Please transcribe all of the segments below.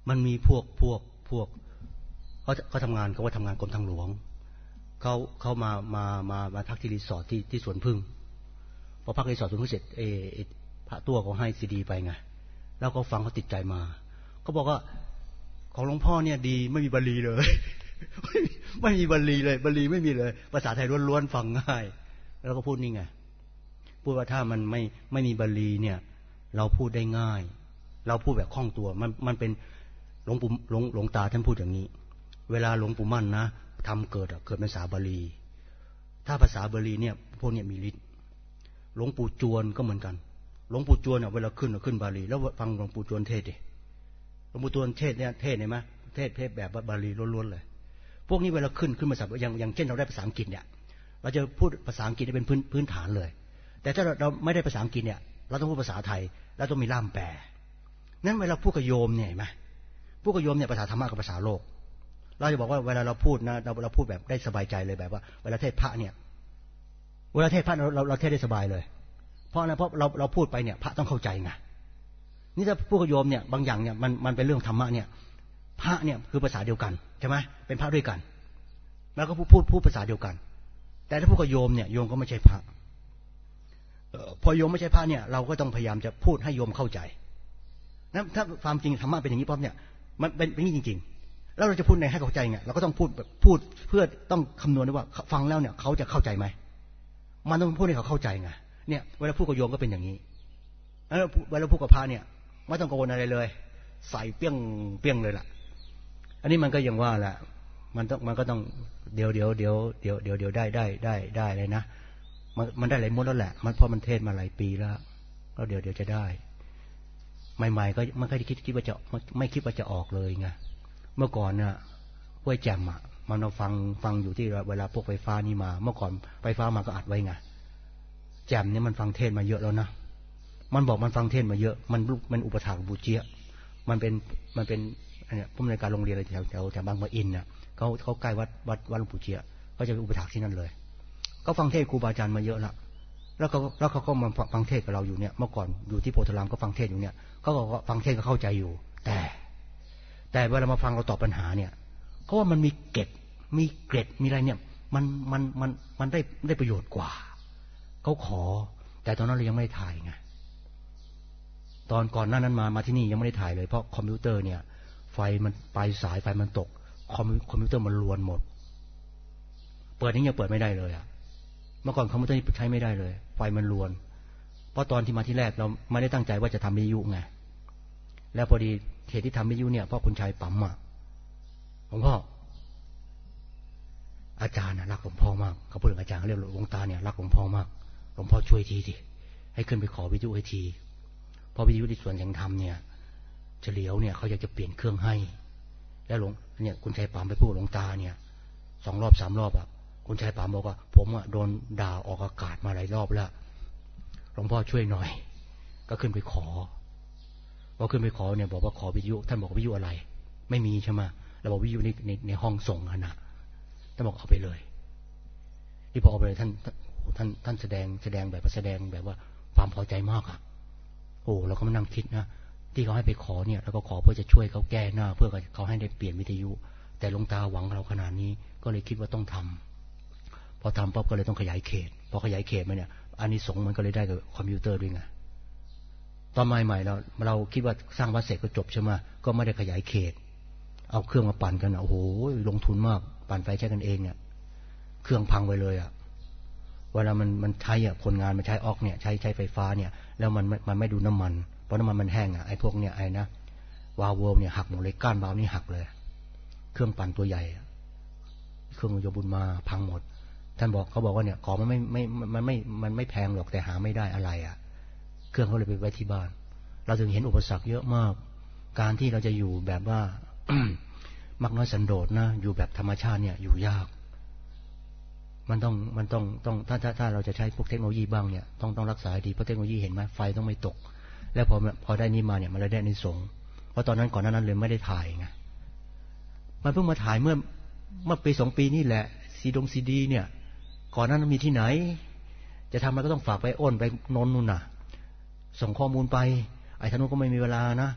มันมีพวกเขาทำงานเขาว่าทำงานกรมทางหลวงเขามาพักที่รีสอร์ทที่สวนพึ่งพอพักรีสอร์ทสวนพึ่งเสร็จพระตัวเขาให้ซีดีไปไงแล้วก็ฟังเขาติดใจมาเขาบอกว่าของหลวงพ่อเนี่ยดีไม่มีบาลีเลย ไม่มีบาลีเลยบาลีไม่มีเลยภาษาไทยล้วนๆฟังง่ายแล้วก็พูดนี่ไงพูดว่าถ้ามันไม่มีบาลีเนี่ยเราพูดได้ง่ายเราพูดแบบคล่องตัวมันเป็นหลวงตาท่านพูดอย่างนี้เวลาหลวงปู่มั่นนะทำเกิดเป็นภาษาบาลีถ้าภาษาบาลีเนี่ยพวกเนี่ยมีฤทธิ์หลวงปู่จวนก็เหมือนกันหลวงปู่จวนเนี่ยเวลาขึ้นบาลีแล้วฟังหลวงปู่จวนเทศดิหลวงปู่จวนเทศเนี่ยเทศเห็นไหมเทศแบบบาลีล้วนๆเลยพวกนี้เวลาขึ้นภาษาอย่างเช่นเราได้ภาษาอังกฤษเนี่ยเราจะพูดภาษาอังกฤษเป็นพื้นฐานเลยแต่ถ้าเราไม่ได้ภาษาอังกฤษเนี่ยเราต้องพูดภาษาไทยแล้วต้องมีล่ามแปลนั้นเวลาพูดกับโยมเนี่ยเห็นไหมพูดกับโยมเนี่ยภาษาธรรมะกับภาษาโลกเราจะบอกว่าเวลาเราพูดนะเราพูดแบบได้สบายใจเลยแบบว่าเวลาเทศพระเนี่ยเวลาเทศพระเราเทศได้สบายเลยเพราะเราพูดไปเนี่ยพระต้องเข้าใจไงนี่ถ้าพูดกับโยมเนี่ยบางอย่างเนี่ยมันเป็นเรื่องธรรมะเนี่ยพระเนี่ยคือภาษาเดียวกันใช่ไหมเป็นพระด้วยกันแล้วก็พูดภาษาเดียวกันแต่ถ้าพูดกับโยมเนี่ยโยมก็ไม่ใช่พระพอโยมไม่ใช่พระเนี่ยเราก็ต้องพยายามจะพูดให้โยมเข้าใจนะถ้าความจริงธรรมะเป็นอย่างนี้ปั๊บเนี่ยมันเป็นอย่างนี้จริงๆแล้วเราจะพูดในให้เข้าใจเนี่ยเราก็ต้องพูดเพื่อต้องคำนวณด้วยว่าฟังแล้วเนี่ยเขาจะเข้าใจไหมมันต้องพูดให้เขาเข้าใจไงเนี่ยเวลาพูดกับโยมก็เป็นอย่างนี้แล้วเวลาพูดกับพระเนี่ยไม่ต้องกังวลอะไรเลยใส่เปี้ยงเลยล่ะอันนี้มันก็ยังว่าแหละมันก็ต้องเดี๋ยวได้เลยนะมันได้หลายม้วนแล้วแหละมันเพราะมันเทศมาหลายปีแล้วเดี๋ยวจะได้ใหม่ๆก็ไม่ค่อยคิดว่าจะไม่คิดว่าจะออกเลยไงเมื่อก่อนน่ะห้วยแจ่มอ่ะมันเราฟังอยู่ที่เวลาพวกไฟฟ้านี่มาเมื่อก่อนไฟฟ้ามาก็อัดไว้ไงแจ่มเนี่ยมันฟังเทศมาเยอะแล้วนะมันบอกมันฟังเทศมาเยอะมันอุปถากบูเจียมันเป็นเนี่ยผู้อำนวยการโรงเรียนอะไรแถวบางปะอินน่ะเขาใกล้วัดหลวงปู่เจียก็จะอุปถากที่นั่นเลยก็ฟังเทศครูบาอาจารย์มาเยอะแล้วเขาก็มาฟังเทศกับเราอยู่เนี่ยเมื่อก่อนอยู่ที่โพธารามก็ฟังเทศอยู่เนี่ยเขาก็ฟังเทศก็เข้าใจอยู่แต่เวลามาฟังเราตอบปัญหาเนี่ยเขาว่ามันมีเกร็ดมีอะไรเนี่ยมันได้ประโยชน์กว่าเขาขอแต่ตอนนั้นเรายังไม่ได้ถ่ายไงตอนก่อนหน้านั้นมาที่นี่ยังไม่ได้ถ่ายเลยเพราะคอมพิวเตอร์เนี่ยไฟมันปลายสายไฟมันตกคอมพิวเตอร์มันรวนหมดเปิดนี่ยังเปิดไม่ได้เลยอ่ะเมื่อก่อนคอมพิวเตอร์ใช้ไม่ได้เลยไฟมันรวนเพราะตอนที่มาที่แรกเราไม่ได้ตั้งใจว่าจะทำวิทยุไงแล้วพอดีเหตุที่ทำวิทยุเนี่ยเพราะคุณชายปั๊มอ่ะหลวงพ่ออาจารย์รักหลวงพ่อมากเขาพูดถึงอาจารย์เขาเรียกหลวงตาเนี่ยรักหลวงพ่อมากหลวงพ่อช่วยทีสิให้ขึ้นไปขอวิทยุให้ทีเพราะวิทยุที่สวนยังทำเนี่ยเฉลียวเนี่ยเขาอยากจะเปลี่ยนเครื่องให้แล้วเนี่ยคุณชายปั๊มไปพูดหลวงตาเนี่ย2 รอบ 3 รอบอ่ะคุณชายปั๊มบอกว่าผมอ่ะโดนด่าออกอากาศมาหลายรอบแล้วหลวงพ่อช่วยหน่อยก็ขึ้นไปขอพอขึ้นไปขอเนี่ยบอกว่าขอวิทยุท่านบอกวิทยุอะไรไม่มีใช่ไหมเราบอกวิทยุในห้องส่งนะท่านบอกเอาไปเลยที่พอเอาไปเลยท่านแสดงแบบว่าความพอใจมากอ่ะโอ้เราก็มานั่งคิดนะที่เขาให้ไปขอเนี่ยแล้วก็ขอเพื่อจะช่วยเขาแก้หน้าเพื่อเขาให้ได้เปลี่ยนวิทยุแต่หลวงตาหวังเราขนาดนี้ก็เลยคิดว่าต้องทำพอทำปั๊บก็เลยต้องขยายเขตพอขยายเขตมาเนี่ยอานิสงส์มันก็เลยได้กับคอมพิวเตอร์ด้วยไงตอนใหม่ๆเราคิดว่าสร้างวัดเสร็จก็จบใช่ไหมก็ไม่ได้ขยายเขตเอาเครื่องมาปั่นกันโอ้โหลงทุนมากปั่นไฟใช้กันเองเนี่ยเครื่องพังไปเลยอ่ะเวลามันใช้อ่ะคนงานมันใช้ออกเนี่ยใช้ไฟฟ้าเนี่ยแล้วมันไม่ดูน้ำมันเพราะน้ำมันแห้งอ่ะไอ้พวกเนี่ยไอ้นะวาล์วเนี่ยหักหมดเลยก้านวาล์วนี่หักเลยเครื่องปั่นตัวใหญ่เครื่องโยบุญมาพังหมดท่านบอกเขาบอกว่าเนี่ยของมันไม่แพงหรอกแต่หาไม่ได้อะไรอ่ะเครื่องเขาเลยไปไว้ที่บ้านเราถึงเห็นอุปสรรคเยอะมากการที่เราจะอยู่แบบว่า มักน้อยสันโดษนะอยู่แบบธรรมชาติเนี่ยอยู่ยากมันต้องถ้าเราจะใช้พวกเทคโนโลยีบ้างเนี่ยต้องรักษาดีเพราะเทคโนโลยีเห็นไหมไฟต้องไม่ตกแล้วพอได้นี้มาเนี่ยมันเลยได้อานิสงส์เพราะตอนนั้นก่อนหน้านั้นเลยไม่ได้ถ่ายไงมันเพิ่งมาถ่ายเมื่อปี2 ปีนี่แหละซีดีเนี่ยก่อนนั้นมีที่ไหนจะทำมันก็ต้องฝากไปอ้นไปนนนู่นน่ะส่งข้อมูลไปไอ้ท่านนู้นก็ไม่มีเวลานะ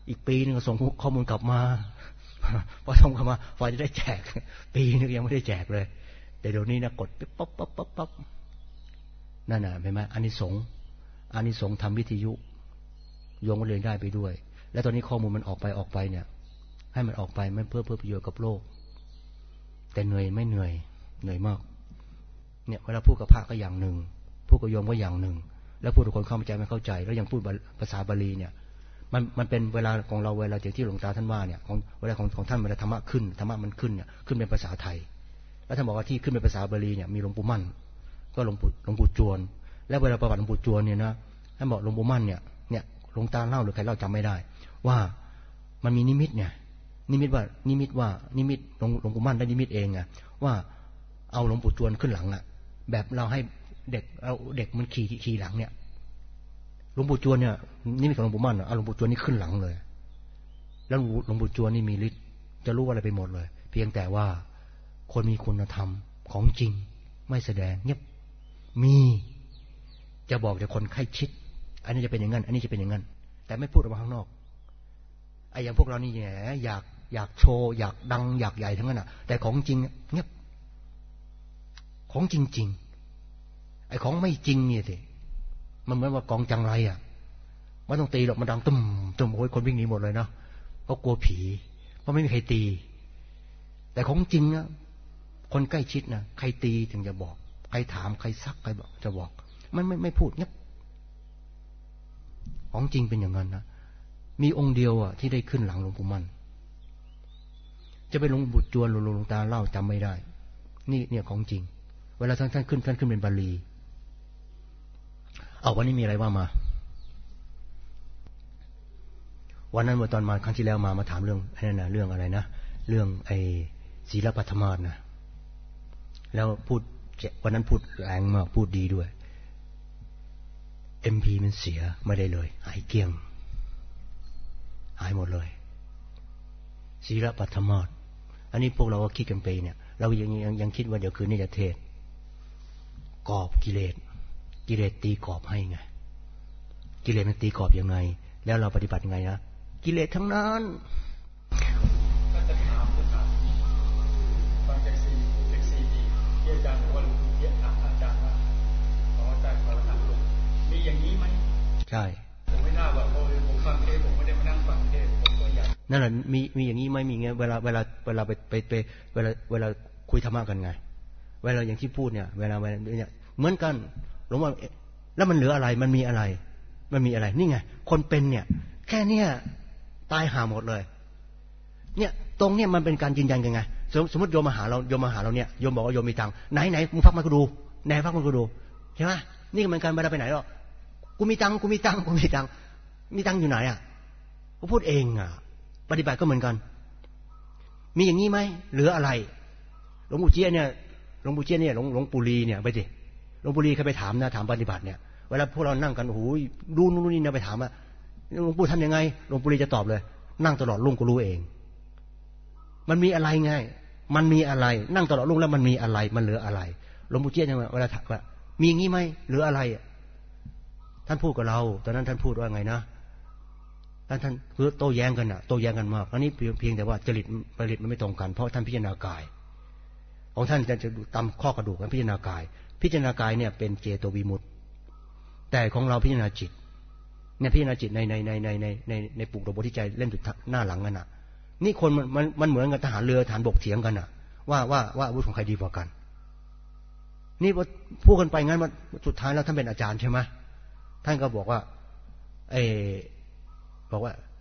อีกปีนึงก็ส่งข้อมูลกลับมาพอส่งกลับมาพอจะได้แจกปีนึงยังไม่ได้แจกเลยแต่เดี๋ยวนี้นะกดปั๊บปั๊บปั๊บปั๊บนั่นน่ะเห็นไหมอานิสงส์ทำวิทยุโยงก็เรียนได้ไปด้วยแล้วตอนนี้ข้อมูลมันออกไปเนี่ยให้มันออกไปมันเพื่อประโยชน์กับโลกแต่เหนื่อยไม่เหนื่อยมากเนี่ยเวลาพูดกับพระก็อย่างหนึ่งพูดกับโยมก็อย่างหนึ่งแล้วพูดกับคนเข้าใจไม่เข้าใจแล้วยังพูดภาษาบาลีเนี่ยมันเป็นเวลาของเราเวลาที่หลวงตาท่านว่าเนี่ยของเวลาของท่านเวลาธรรมะมันขึ้นเนี่ยขึ้นเป็นภาษาไทยแล้วท่านบอกว่าที่ขึ้นเป็นภาษาบาลีเนี่ยมีหลวงปู่มั่นก็หลวงปู่จวนแล้วเวลาประวัติหลวงปู่จวนเนี่ยนะท่านบอกหลวงปู่มั่นเนี่ยหลวงตาเล่าหรือใครเล่าจำไม่ได้ว่ามันมีนิมิตเนี่ยนิมิตว่าหลวงปู่มั่นได้นิมิตเองอะว่าเอาหลวงปู่จวนขึ้นหลังอะแบบเราให้เด็กมันขี่หลังเนี่ยหลวงปู่จวนเนี่ยนิมิตของหลวงปู่มั่นเอาหลวงปู่จวนนี่ขึ้นหลังเลยแล้วหลวงปู่จวนนี่มีฤทธิ์จะรู้อะไรไปหมดเลยเพียงแต่ว่าคนมีคุณธรรมของจริงไม่แสดงเงียบมีจะบอกแต่คนใกล้ชิดอันนี้จะเป็นอย่างนั้นอันนี้จะเป็นอย่างนั้นแต่ไม่พูดออกมาข้างนอกไอ้อย่างพวกเรานี่แหมอยากโชว์อยากดังอยากใหญ่ทั้งนั้นอะแต่ของจริงเงียบของจริงไอ้ของไม่จริงเนี่ยสิมันเหมือนว่ากองจังไรอะไม่ต้องตีหรอกมันดังตุ้มโอ้ยคนวิ่งหนีหมดเลยเนาะเพราะกลัวผีเพราะไม่มีใครตีแต่ของจริงนะคนใกล้ชิดนะใครตีถึงจะบอกใครถามใครซักใครบอกจะบอกมันไม่พูดเงียบของจริงเป็นอย่างนั้นนะมีองค์เดียวอ่ะที่ได้ขึ้นหลังหลวงปู่มั่นจะไปหลวงปู่จวนหลวงตาเล่าจำไม่ได้นี่เนี่ยของจริงเวลาท่านขึ้นเป็นบาลีเอาวันนี้มีอะไรว่ามาวันนั้นเมื่อตอนมาครั้งที่แล้วมาถามเรื่องนั่นนะเรื่องอะไรนะเรื่องไอ้ศีลปฐมาสนะแล้วพูดวันนั้นพูดแรงมากพูดดีด้วย MP มันเสียไม่ได้เลยหายเกลี้ยงหายหมดเลยศีลปฐมาสอันนี้พวกเราก็คิดกันไปเนี่ยเรายังคิดว่าเดี๋ยวคืนนี้จะเทศกรอบกิเลสตีกรอบให้ไงกิเลสมันตีกรอบยังไงแล้วเราปฏิบัติยังไงนะกิเลสทั้งนั้นก็จะถามฟังจากซีดีที่อาจารย์บอกว่าหลวงปู่เทียนถามอาจารย์ว่าขออาจารย์ขอถามหลวงมีอย่างนี้ไหมใช่ผมไม่น่าว่าผมฟังเทศผมไม่ได้มานั่งฟังเทศผมก็อยากนั่นแหละมีอย่างนี้ไหมมีไงเวลาไปเวลาคุยธรรมะกันไงเวลาอย่างที่พูดเนี่ยเวลาเนี่ยเหมือนกันหลวงว่าแล้วมันเหลืออะไรมันมีอะไรนี่ไงคนเป็นเนี่ยแค่เนี้ยตายห่าหมดเลยเนี่ยตรงเนี่ยมันเป็นการยืนยันกันไงสมมติโยมมาหาเราเนี่ยโยมบอกว่าโยมมีตังค์ไหนมึงพักมากูดูไหนพักมากูดูใช่ไหมนี่ก็เหมือนกันเวลาไปไหนหรอกกูมีตังค์อยู่ไหนอ่ะกูพูดเองอ่ะปฏิบัติก็เหมือนกันมีอย่างนี้ไหมเหลืออะไรหลวงปู่เจี๊ยเนี่ยหลวงปู่ลีเนี่ยไปสิหลวงปู่ลีเคยไปถามนะถามปฏิบัติเนี่ยเวลาพวกเรานั่งกันโอ้โหดูนู่นนี่นะไปถามว่าหลวงปู่ทำยังไงหลวงปู่ลีจะตอบเลยนั่งตลอดรุ่งก็รู้เองมันมีอะไรไงมันมีอะไรนั่งตลอดรุ่งแล้วมันมีอะไรมันเหลืออะไรหลวงปู่เจี๊ยเนี่ยเวลาถามว่ามีอย่างนี้ไหมเหลืออะไรท่านพูดกับเราตอนนั้นท่านพูดว่าไงนะท่านคือโต้แย้งกันน่ะโต้แย้งกันมากอันนี้เพียงแต่ว่าจริตมันไม่ตรงกันเพราะท่านพิจารณากายของท่านจะดูตามข้อกระดูกกันพิจารณากายเนี่ยเป็นเจโตวิมุตติแต่ของเราพิจารณาจิตเนี่ยพิจารณาจิตในปุกดกบทที่ใจเล่มสุดหน้าหลังกันน่ะนี่คนมันเหมือนกับทหารเรือทหารบกเถียงกันน่ะว่าอาวุธของใครดีกว่ากันนี่พูดกันไปงั้นว่าสุดท้ายแล้วท่านเป็นอาจารย์ใช่ไหมท่านก็บอกว่าบอก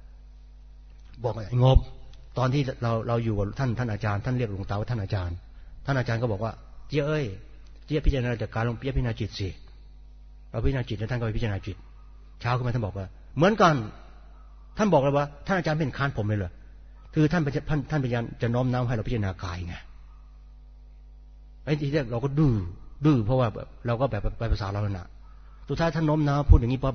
งบตอนที่เราอยู่กับท่านอาจารย์ท่านเรียกหลวงตาว่าท่านอาจารย์ก็บอกว่าเจี๊ยพิจารณาจากการลงพิจารณาจิตสิเราพิจารณาจิตแล้วท่านก็ไปพิจารณาจิตเช้าขึ้นมาท่านบอกว่าเหมือนกันท่านบอกเลยว่าท่านอาจารย์เป็นค้านผมเลยเหรอคือท่านพยายามจะน้อมน้าวให้เราพิจารณากายไงไอ้ที่แรกเราก็ดื้อเพราะว่าเราก็แบบไปภาษาเราหนาสุดท้ายท่านน้อมน้าวพูดอย่างนี้ปั๊บ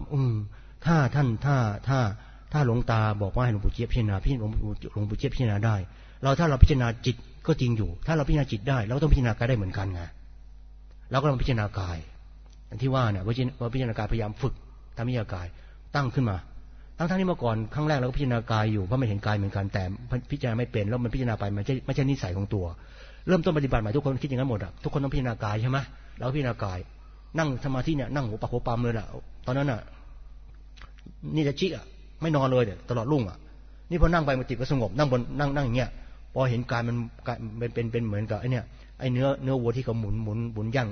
ถ้าหลวงตาบอกว่าให้หลวงปู่เจี๊ยบพิจารณาหลวงปู่เจี๊ยบพิจารณาได้ถ้าเราพิจารณาจิตก็จริงอยู่ถ้าเราพิจารณาจิตได้เราก็ต้องพิจารณากายได้เหมือนกันไงเราก็ต้องพิจารณากายอย่างที่ว่าเนี่ยว่าพิจารณากายพยายามฝึกทำพิจารณากายตั้งขึ้นมาทั้งที่เมื่อก่อนครั้งแรกเราก็พิจารณากายอยู่เพราะไม่เห็นกายเหมือนกันแต่พิจารณาไม่เป็นแล้วมันพิจารณาไปมันไม่ใช่นิสัยของตัวเริ่มต้นปฏิบัติใหม่ทุกคนคิดอย่างนั้นหมดทุกคนต้องพิจารณากายใช่ไหมเราพิจารณากายนั่งสมาธิเนี่ยนั่งหัวปักหัวปั๊มเลยตอนนั้นนี่จะชี้ไม่นอนเลยตลอดรุ่งนี่พอนั่งไปมันติดก็สงบนั่งบนนั่งอย่างเงี้ยพอเห็นกายมันเป็นเหมือนกับไอ้เนี่ยไอ้เนื้อวัวที่เขาหมุนย่าง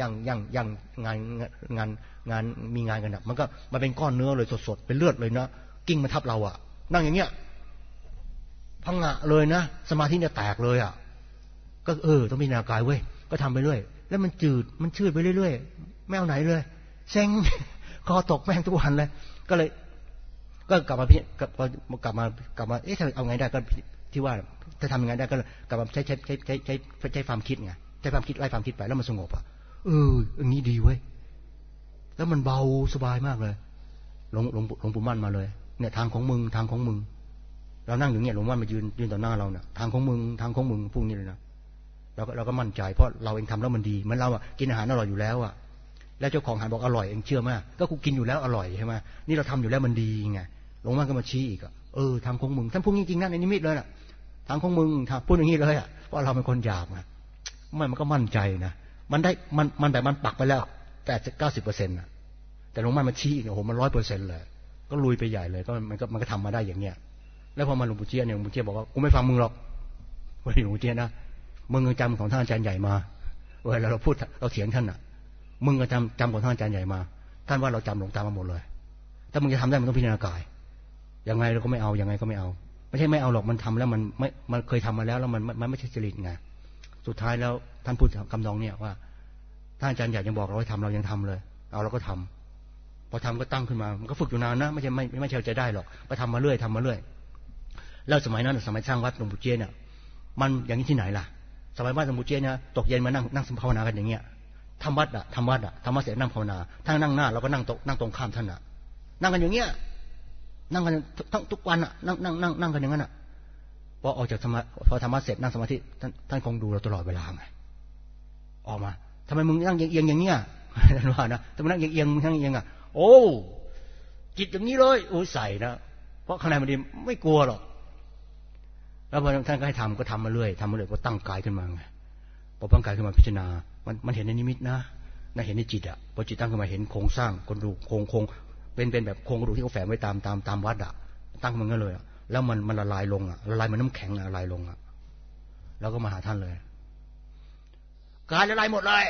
งานมีงานกันมันก็มาเป็นก้อนเนื้อเลยสดๆเป็นเลือดเลยนะกิ้งมาทับเรานั่งอย่างเงี้ยพังงะเลยนะสมาธิเนี่ยแตกเลยก็ต้องพิจารณากายเว้ยก็ทำไปเรื่อยแล้วมันชืดไปเรื่อยๆไม่เอาไหนเลยเซ็งคอตกแม่งทุกวันเลยก็กลับมาเอ๊ะเอาไงได้ก็ที่ว่าถ้าทำยังไงได้ก็กลับมาใช้ความคิดไงใช้ความคิดไล่ความคิดไปแล้วมันสงบอย่างนี้ดีเว้ยแล้วมันเบาสบายมากเลยหลวงปู่มั่นมาเลยเนี่ยทางของมึงเรานั่งอยู่เนี่ยหลวงปู่มั่นมายืนต่อหน้าเราเนี่ยทางของมึงพวกนี้เลยนะเราก็มั่นใจเพราะเราเองทำแล้วมันดีมันเรากินอาหารอร่อยอยู่แล้วแล้วเจ้าของอาหารบอกอร่อยเองเชื่อไหมก็กูกินอยู่แล้วอร่อยใช่ไหมนี่เราทำอยู่แล้วมันดีไงหลวงปู่มั่นก็มาชี้อีกทางของมึงท่านพูดจริงๆนะในนิมิตเลยน่ะทางของมึงพูดอย่างนี้เลยเพราะเราเป็นคนหยาบไงมันก็มั่นใจนะมันได้มันแบบมันปักไปแล้ว80-90%นะแต่หลวงปู่มั่นมาชี้โอ้โหมัน100%เลยก็ลุยไปใหญ่เลยก็มันก็ทำมาได้อย่างเงี้ยแล้วพอมาหลวงปู่เจี๊ยบเนี่ยหลวงปู่เจี๊ยบบอกว่ากูไม่ฟังมึงหรอกวันนี้หลวงปู่เจี๊ยบนะมึงจำของท่านอาจารย์ใหญ่มาเวลาเราพูดเราเถียงท่านมึงก็จำของท่านอาจารย์ใหญ่มาท่านว่าเราจำหลวงตามาหมดเลยถ้ามึงจะทำได้มึงต้องพิจารณากายยังไงเราก็ไม่เอายังไงก็ไม่เอาไม่ใช่ไม่เอาหรอกมันทำแล้วมันเคยทำมาแล้วมันไม่ใช่จริตไงสุดท้ายแล้วท่านพูดคำนองเนี่ยว่าท่านอาจารย์ใหญ่ยังบอกเราให้ทำเรายังทำเลยเอาเราก็ทำพอทำก็ตั้งขึ้นมามันก็ฝึกอยู่นานนะไม่ใช่จะได้หรอกไปทำมาเรื่อยแล้วสมัยนั้นสมัยสร้างวัดหลวงปู่เจี๊ยบเนี่ยมันอย่างนี้ที่ไหนล่ะสมัยวัดหลวงปู่เจี๊ยบเนี่ยตกเย็นมานั่งภาวนากันอย่างเงี้ยทำวัดทำเสร็จนั่งภาวนาถ้านั่งหน้าเราก็นั่งตรงข้ามท่านนั่งกันอย่างเงี้ยนั่งกันทุกวันนั่งกันอย่างนั้นพอออกจากพอธรรมะเสร็จนั่งสมาธิท่านคงดูเราตลอดเวลาไงออกมาทำไมมึงนั่งเอียงอย่างเงี้ยท่านว่านะทำไมนั่งเอียงทั้งเอียงโอ้จิตอย่างนี้เลยโอ้ใส่นะเพราะข้างในมันดีไม่กลัวหรอกแล้วพอท่านก็ให้ทำมาเรื่อยก็ตั้งกายขึ้นมาไงพอตั้งกายขึ้นมาพิจารณามันเห็นในนิมิตนะเห็นในจิตพอจิตตั้งขึ้นมาเห็นโครงสร้างกระดูกโครงเป็นแบบโครงกระดูกที่เขาแฝงไว้ตามวัดตั้งมันก็เลยแล้วมันละลายลงละลายเหมือนน้ำแข็งละลายลงแล้วก็มาหาท่านเลยกายละลายหมดเลย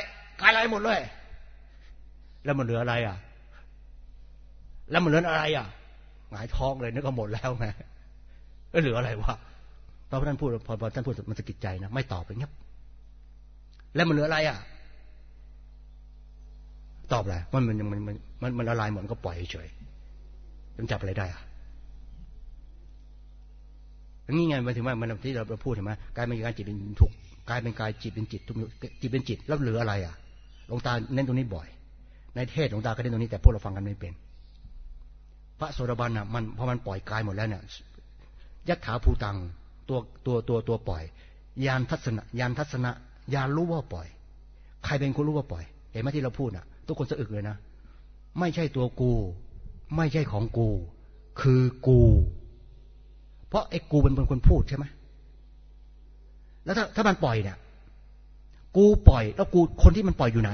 แล้วมันเหลืออะไรแล้วมันเหลืออะไรหงายท้องเลยนึกว่าหมดแล้วไงเหลืออะไรวะพอท่านพูดมันสะกิดใจนะไม่ตอบเลยเงียบแล้วมันเหลืออะไรตอบอะไรมันละลายหมดก็ปล่อยเฉยมันจับอะไรได้อย่างนี้ไงมันถึงว่ามันที่เราพูดเห็นไหมกายเป็นกายจิตเป็นทุกกายเป็นกายจิตเป็นจิตทุกจิตเป็นจิตแล้วเหลืออะไรหลวงตาเน้นตรงนี้บ่อยในเทศหลวงตาก็เน้นตรงนี้แต่พวกเราฟังกันไม่เป็นพระโสดาบันมันพอมันปล่อยกายหมดแล้วเนี่ยยัตถาภูตังตัวปล่อยญาณทัศนะญาณรู้ว่าปล่อยใครเป็นคนรู้ว่าปล่อยเห็นไหมที่เราพูดทุกคนสะอึกเลยนะไม่ใช่ตัวกูไม่ใช่ของกูคือกูเพราะไอ้กูเป็นคนพูดใช่ไหมแล้วถ้ามันปล่อยเนี่ยกูปล่อยแล้วกูคนที่มันปล่อยอยู่ไหน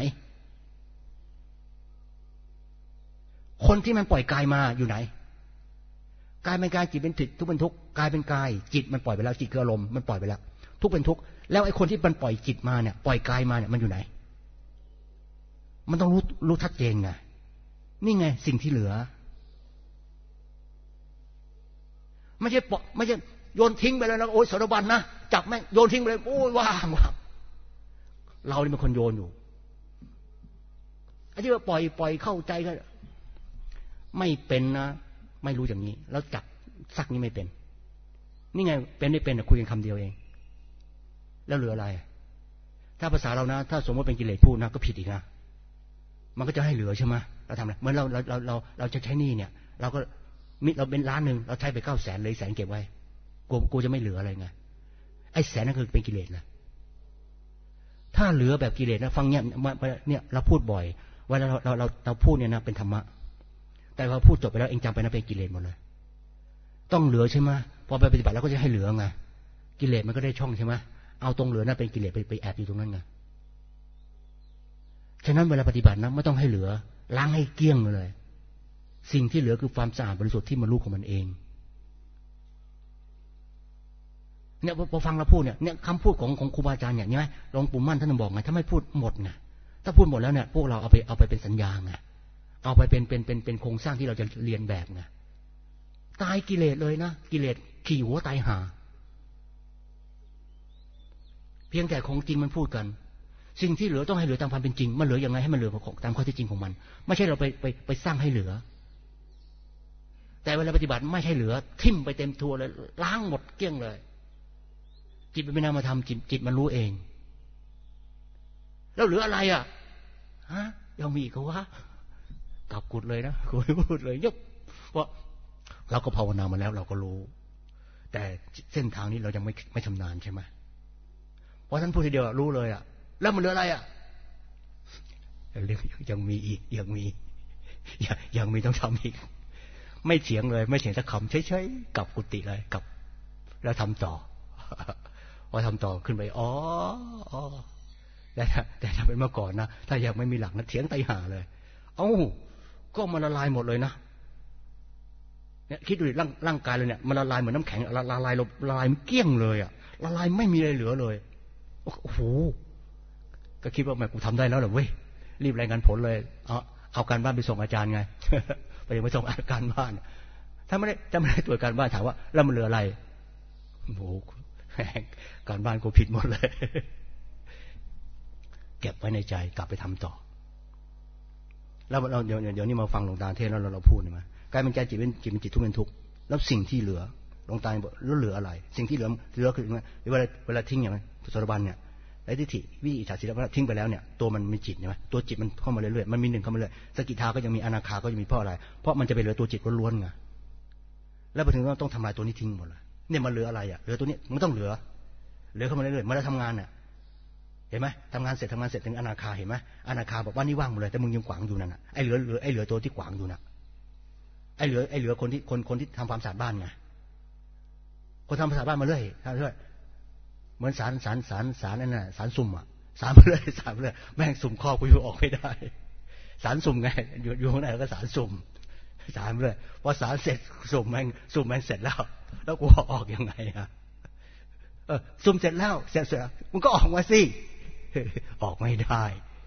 คนที่มันปล่อยกายมาอยู่ไหนกายเป็นกายจิตเป็นจิตทุกเป็นทุกกายเป็นกายจิตมันปล่อยไปแล้วจิตคืออารมณ์มันปล่อยไปแล้วทุกเป็นทุกแล้วไอ้คนที่มันปล่อยจิตมาเนี่ยปล่อยกายมาเนี่ยมันอยู่ไหนมันต้องรู้ชัดเจนไงนี่ไงสิ่งที่เหลือไม่ใช่โยนทิ้งไปเลยนะโอ้ยโสดาบันนะจับแม่งโยนทิ้งไปเลยโอ้ยว่างเรานี่เป็นคนโยนอยู่ไอ้ที่ว่าปล่อยเข้าใจก็ไม่เป็นนะไม่รู้อย่างนี้แล้วจับซักนี้ไม่เป็นนี่ไงเป็นไม่เป็นคุยกันคำเดียวเองแล้วเหลืออะไรถ้าภาษาเรานะถ้าสมมติเป็นกิเลสพูดนะก็ผิดอีกนะมันก็จะให้เหลือใช่ไหมเราทำอะไรเหมือนเราจะใช้หนี้เนี่ยเราเป็นล้านหนึ่งเราใช้ไป900,000เลย100,000เก็บไว้กูจะไม่เหลืออะไรไงไอ้100,000นั่นคือเป็นกิเลสนะถ้าเหลือแบบกิเลสนะฟังเนี่ยเราพูดบ่อยว่าเราพูดเนี่ยนะเป็นธรรมะแต่เราพูดจบไปแล้วเองจำไปนะเป็นกิเลสหมดเลยต้องเหลือใช่ไหมพอไปปฏิบัติแล้วก็จะให้เหลือไงกิเลสมันก็ได้ช่องใช่ไหมเอาตรงเหลือนั่นเป็นกิเลสไปแอบอยู่ตรงนั้นไงฉะนั้นเวลาปฏิบัตินะไม่ต้องให้เหลือล้างให้เกลี้ยงเลยสิ่งที่เหลือคือความสะอาดบริสุทธิ์ที่มันรู้ของมันเองเนี่ยพอฟังเราพูดเนี่ยคำพูดของครูบาอาจารย์เนี่ยหลวงปู่มั่นท่านบอกไงถ้าไม่พูดหมดไงถ้าพูดหมดแล้วเนี่ยพวกเราเอาไปเป็นสัญญาไงเอาไปเป็นโครงสร้างที่เราจะเรียนแบบไงตายกิเลสเลยนะกิเลสขี่หัวตายหาเพียงแต่ของจริงมันพูดกันสิ่งที่เหลือต้องให้เหลือตามความเป็นจริงมันเหลือยังไงให้มันเหลือตามข้อที่จริงของมันไม่ใช่เราไปสร้างให้เหลือแต่เวลาปฏิบัติไม่ใช่เหลือทิ่มไปเต็มทัวเลยล้างหมดเกลี้ยงเลยจิตมันเป็นนามธรรมจิตมันรู้เองแล้วเหลืออะไรอ่ะฮะยังมีอีกวะกลับกุดเลยนะกูไม่พูดเลยยกเพราะเราก็ภาวนามาแล้วเราก็รู้แต่เส้นทางนี้เรายังไม่ชำนาญใช่ไหมเพราะท่านพูดทีเดียวรู้เลยอ่ะแล้วมันเหลืออะไรอ่ะเรื่องยังมีอีกยังมีต้องทำอีกไม่เถียงเลยไม่เถียงสักคำเฉยๆกลับกุฏิเลยกลับแล้วทำต่อพอทำต่อขึ้นไปอ๋อแต่ถ้าเป็นเมื่อก่อนนะถ้ายังไม่มีหลักนะเถียงไตห่าเลยเอ้าก็มันละลายหมดเลยนะเนี่ยคิดดูดิร่างกายเลยเนี่ยมันละลายเหมือนน้ำแข็งละลายมันเกลี้ยงเลยอ่ะละลายไม่มีอะไรเหลือเลยโอ้โหก็คิดว่าแม่กูทำได้แล้วเหรอเว้ยรีบรายงานผลเลยเอาการบ้านไปส่งอาจารย์ไงไปส่งการบ้านถ้าไม่ได้ตรวจการบ้านถามว่าแล้วมันเหลืออะไรโอ้โหการบ้านกูผิดหมดเลยเก็บไว้ในใจกลับไปทำต่อแล้วเราเดี๋ยวนี้มาฟังหลวงตาเทศน์แล้วเราพูดนี่มากลายเป็นใจจิตเป็นจิตทุกข์เป็นทุกข์แล้วสิ่งที่เหลือหลวงตาบอกแล้วเหลืออะไรสิ่งที่เหลือคือเวลาทิ้งอย่างไรโสดาบันเนี่ยไอ้ทิฏฐิวิอิจฉาสีแล้วทิ้งไปแล้วเนี่ยตัวมันมีจิตใช่ไหมตัวจิตมันเข้ามาเรื่อยๆมันมีหนึ่งเข้ามาเรื่อยสกิทาก็ยังมีอนาคาก็ยังมีเพราะอะไรเพราะมันจะไปเหลือตัวจิตล้วนๆไงแล้วพอถึงต้องทำลายตัวนี้ทิ้งหมดเลยเนี่ยมันเหลืออะไรอ่ะเหลือตัวนี้มันต้องเหลือเข้ามาเรื่อยๆเมื่อเราทำงานเนี่ยเห็นไหมทำงานเสร็จถึงอนาคาเห็นไหมอนาคาบอกว่านี่ว่างหมดเลยแต่มึงยังขวางอยู่นั่นน่ะไอ้เหลือตัวที่ขวางอยู่น่ะไอ้เหลือคนที่ทำความสะอาดบ้านไงคนทำความสะอาดบ้านมาเรื่อยเหมือนสารนั่นน่ะสารสุ่มอ่ะสารไปเรื่อยแม่งสุ่มข้อกูอยู่ออกไม่ได้สารสุ่มไงอยู่ข้างในก็สารสุ่มสารเลยพอสารเสร็จสุ่มแม่งเสร็จแล้วกูออกยังไงอ่ะสุ่มเสร็จแล้วเสร็จมึงก็ออกมาสิออกไม่ได้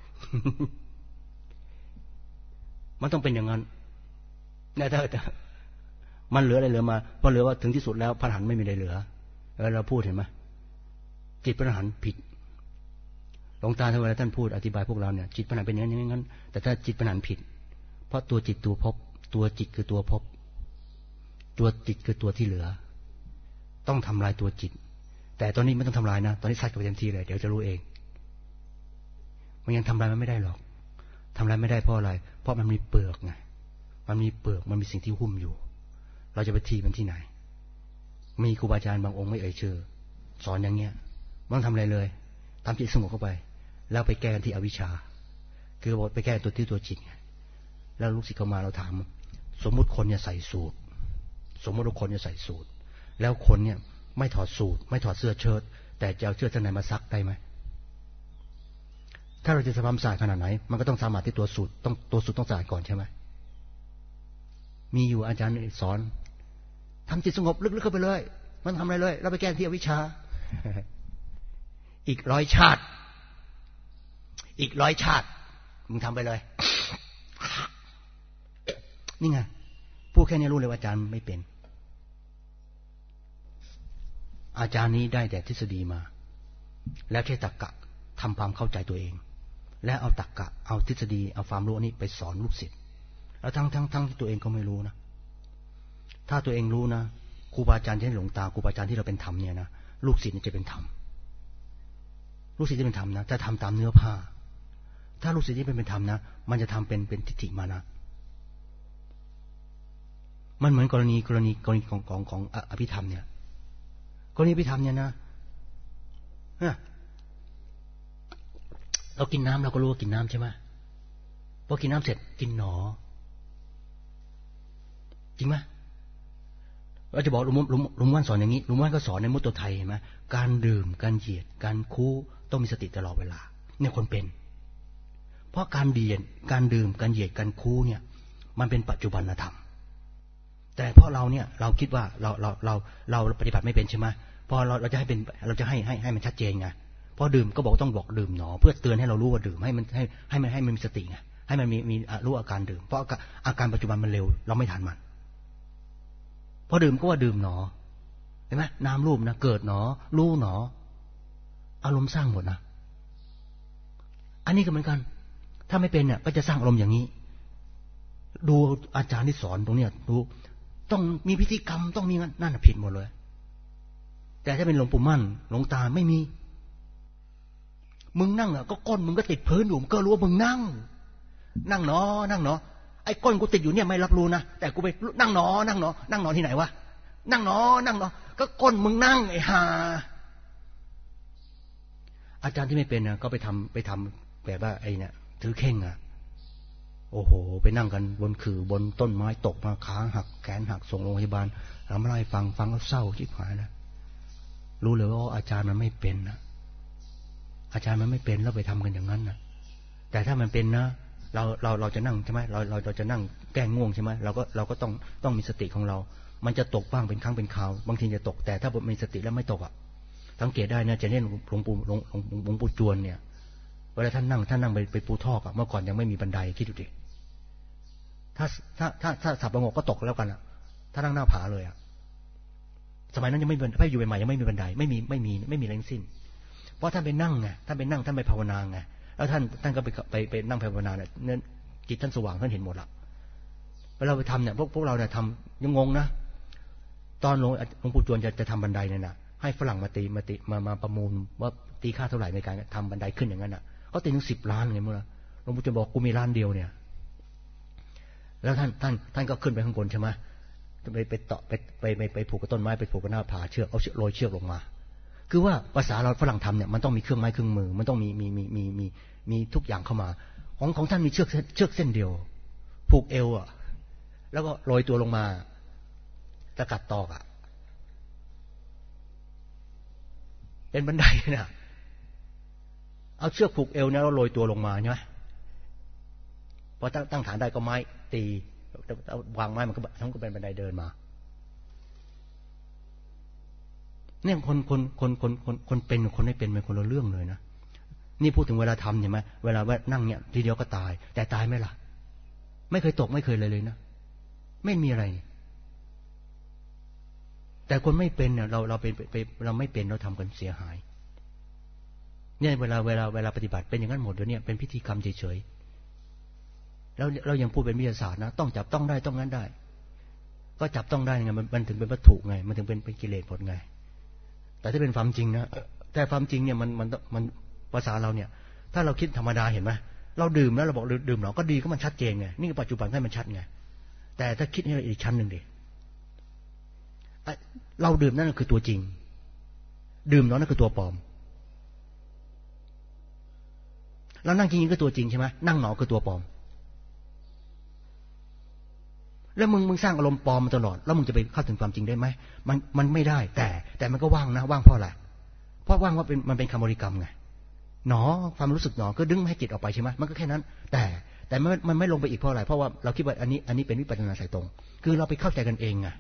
มันต้องเป็นอย่างนั้นเนี่ยถ้ามันเหลืออะไรเหลือมาพอเหลือว่าถึงที่สุดแล้วพระอรหันต์ไม่มีอะไรเหลือเราพูดเห็นไหมจิตพระอรหันต์ผิดหลวงตาเวลาท่านพูดอธิบายพวกเราเนี่ยจิตพระอรหันต์เป็นอย่างนั้นแต่ถ้าจิตพระอรหันต์ผิดเพราะตัวจิตตัวภพตัวจิตคือตัวภพตัวจิตคือตัวที่เหลือต้องทำลายตัวจิตแต่ตอนนี้ไม่ต้องทำลายนะตอนนี้ซัดกับเต็มที่เลยเดี๋ยวจะรู้เองมันยังทำลายมันไม่ได้หรอกทำลายไม่ได้เพราะอะไรเพราะมันมีเปลือกไงมันมีเปลือกมันมีสิ่งที่หุ้มอยู่เราจะไปทีมันที่ไหนมีครูบาอาจารย์บางองค์ไม่เอ่ยชื่อสอนอย่างเงี้ยไม่ต้องทำอะไรเลยทำจิตสงบเข้าไปแล้วไปแก้กันที่อวิชชาคือบอกไปแก้ตัวที่ตัวจิตไงแล้วลูกศิษย์เข้ามาเราถามสมมุติคนเนี่ยใส่สูทสมมติว่าคนเนี่ยใส่สูทแล้วคนเนี่ยไม่ถอดสูทไม่ถอดเสื้อเชิ้ตแต่จะเอาเสื้อชั้นในมาซักได้ไหมถ้าเราจะทำความสะอาดขนาดไหนมันก็ต้องสะอาดที่ตัวสูทต้องสะอาดก่อนใช่ไหมมีอยู่อาจารย์สอนทำจิตสงบลึกๆเข้าไปเลยมันทำอะไรเลยเราไปแก้ที่อวิชชาอีก100 ชาติมึงทำไปเลยนี่ไงพูดแค่นี้รู้เลยว่าอาจารย์ไม่เป็นอาจารย์นี้ได้แต่ทฤษฎีมาแล้วใช้ตรรกะทำความเข้าใจตัวเองและเอาตรรกะเอาทฤษฎีเอาความรู้นี้ไปสอนลูกศิษย์แล้วทั้งที่ตัวเองก็ไม่รู้นะถ้าตัวเองรู้นะครูบาอาจารย์ที่หลวงตาครูบาอาจารย์ที่เราเป็นธรรมเนี่ยนะลูกศิษย์จะเป็นธรรมลูกศิษย์จะเป็นธรรมนะจะทำตามเนื้อผ้าถ้าลูกศิษย์ที่เป็นธรรมนะมันจะทำเป็นทิฏฐิมานะมันเหมือนกรณีของอภิธรรมเนี่ยกรณีอภิธรรมเนี่ยนะเรากินน้ำเราก็รู้ว่ากินน้ำใช่ไหมพอกินน้ำเสร็จกินหนอจริงไหมเราจะบอกลุงว่านสอนอย่างนี้ลุงว่านก็สอนในมุตโตไทยเห็นไหมการดื่มการเหยียดการคู้ต้องมีสติตลอดเวลาเนี่ยคนเป็นเพราะการดื่มการเหยียดการคู้เนี่ยมันเป็นปัจจุบันธรรมแต่เพราะเราเนี่ยเราคิดว่าเราปฏิบัติไม่เป็นใช่ไหมพอเราจะให้เป็นเราจะให้มันชัดเจนไงพอดื่มก็บอกต้องบอกดื่มหนอเพื่อเตือนให้เรารู้ว่าดื่มให้มันมีสติไงให้มันมีรู้อาการดื่มเพราะอาการปัจจุบันมันเร็วเราไม่ทันมันพอดื่มก็ว่าดื่มหนอเห็นไหมนามรูปนะเกิดหนอรู้หนออารมณ์สร้างหมดนะอันนี้ก็เหมือนกันถ้าไม่เป็นเนี่ยก็จะสร้างอารมณ์อย่างนี้ดูอาจารย์ที่สอนตรงเนี้ยดูต้องมีพิธีกรรมต้องมีนั่นผิดหมดเลยแต่ถ้าเป็นหลวงปู่มั่นหลวงตาไม่มีมึงนั่งอ่ะก็ก้นมึงก็ติดพื้นอยู่มึงก็รู้ว่ามึงนั่งหนอไอ้ก้นกูติดอยู่เนี่ยไม่รับรู้นะแต่กูไปนั่งหนอที่ไหนวะนั่งหนอก็ก้นมึงนั่งไอ้ห่าอาจารย์ที่ไม่เป็นนะก็ไปทำแบบว่าไอ้เนี่ยถือเข่งอ่ะโอ้โหไปนั่งกันบนขื่อบนต้นไม้ตกมาขาหักแขนหักส่งโรงพยาบาลเราไม่ได้ฟังแล้วเศร้าชิบหายนะรู้เลยว่าอาจารย์มันไม่เป็นนะอาจารย์มันไม่เป็นแล้วไปทำกันอย่างนั้นนะแต่ถ้ามันเป็นนะเราจะนั่งใช่ไหมเราจะนั่งแก้ง่วงใช่ไหมเราก็ต้องมีสติของเรามันจะตกบ้างเป็นครั้งเป็นคราวบางทีจะตกแต่ถ้ามีสติแล้วไม่ตกอ่ะสังเกตได้นะจะเล่นหลวงปู่จวนเนี่ยเวลาท่านนั่งไปปูทอกอ่ะเมื่อก่อนยังไม่มีบันไดคิดดูดิถ้าสับประงกก็ตกแล้วกันอ่ะถ้านั่งหน้าผาเลยอ่ะสมัยนั้นยังไม่อยู่ใหม่ยังไม่มีบันไดไม่มีแรงสิ้นเพราะท่านไปนั่งไงท่านไปภาวนาไงแล้วท่านก็ไปนั่งภาวนาเนี่ยจิตท่านสว่างท่านเห็นหมดละเวลาไปทำเนี่ยพวกเราเนี่ยทำยังงงนะตอนหลวงปู่จวนจะทำบันไดเนี่ยนะให้ฝรั่งมาประมูลว่าตีค่าเท่าไหร่ในการทำบันไดขึ้นอย่างนั้นอ่ะเขาตีถึง10 ล้านไงเมื่อหลวงปู่จวนบอกกูมีล้านเดียวเนี่ยแล้วท่านก็ขึ้นไปข้างบนใช่ไหมไปต่อไปผูกกับต้นไม้ไปผูกกับหน้าผาเชือกเอาโรยเชือกลงมาคือว่าภาษาเราฝรั่งทำเนี่ยมันต้องมีเครื่องไม้เครื่องมือมันต้องมีทุกอย่างเข้ามาของท่านมีเชือกเส้นเดียวผูกเอวอ่ะแล้วก็โรยตัวลงมาตะกัดตอกอ่ะเป็นบันไดนะเอาเชือกผูกเอวเนี่ยเราโรยตัวลงมาใช่ไหมพอตั้งฐานได้ก็ไม้ตีวางไม้มันก็ทั้งก็เป็นบันไดเดินมาเนี่ยคนเป็นคนไม่เป็นเป็นคนละเรื่องเลยนะนี่พูดถึงเวลาทำใช่ไหมเวลานั่งเนี่ยทีเดียวก็ตายแต่ตายไหมล่ะไม่เคยตกไม่เคยเลยนะไม่มีอะไรแต่คนไม่เป็นเนี่ยเราไม่เป็นเราทำกันเสียหายเนี่ยเวลาปฏิบัติเป็นอย่างนั้นหมดเลยเนี่ยเป็นพิธีกรรมเฉยๆแล้วเรายังพูดเป็นวิทยาศาสตร์นะต้องจับต้องได้ต้องนั้นได้ก็จับต้องได้ไงมันถึงเป็นวัตถุไงมันถึงเป็นกิเลสหมดไงแต่ถ้าเป็นความจริงนะแต่ความจริงเนี่ยมันภาษาเราเนี่ยถ้าเราคิดธรรมดาเห็นไหมเราดื่มแล้วเราบอกดื่มหรอก็ดีก็มันชัดเจนไงนี่ปัจจุบันให้มันชัดไงแต่ถ้าคิดให้อีกชั้นหนึ่งดิเราดื่มนั่นคือตัวจริงดื่มนั่นคือตัวปลอมแล้วนั่งจริงๆก็ตัวจริงใช่ไหมนั่งหนอคือตัวปลอมแล้วมึงสร้างอารมณ์ปลอมมาตลอดแล้วมึงจะไปเข้าถึงความจริงได้ไหมมันไม่ได้แต่มันก็ว่างนะว่างเพราะอะไรเพราะว่างว่ามันเป็นคำบริกรรมไงหนอความรู้สึกหนอก็ดึงให้จิตออกไปใช่ไหมมันก็แค่นั้นแต่มันไม่ลงไปอีกเพราะอะไรเพราะว่าเราคิดว่าอันนี้เป็นวิปัสสนาสายตรงคือเราไปเข้าใจกันเองไง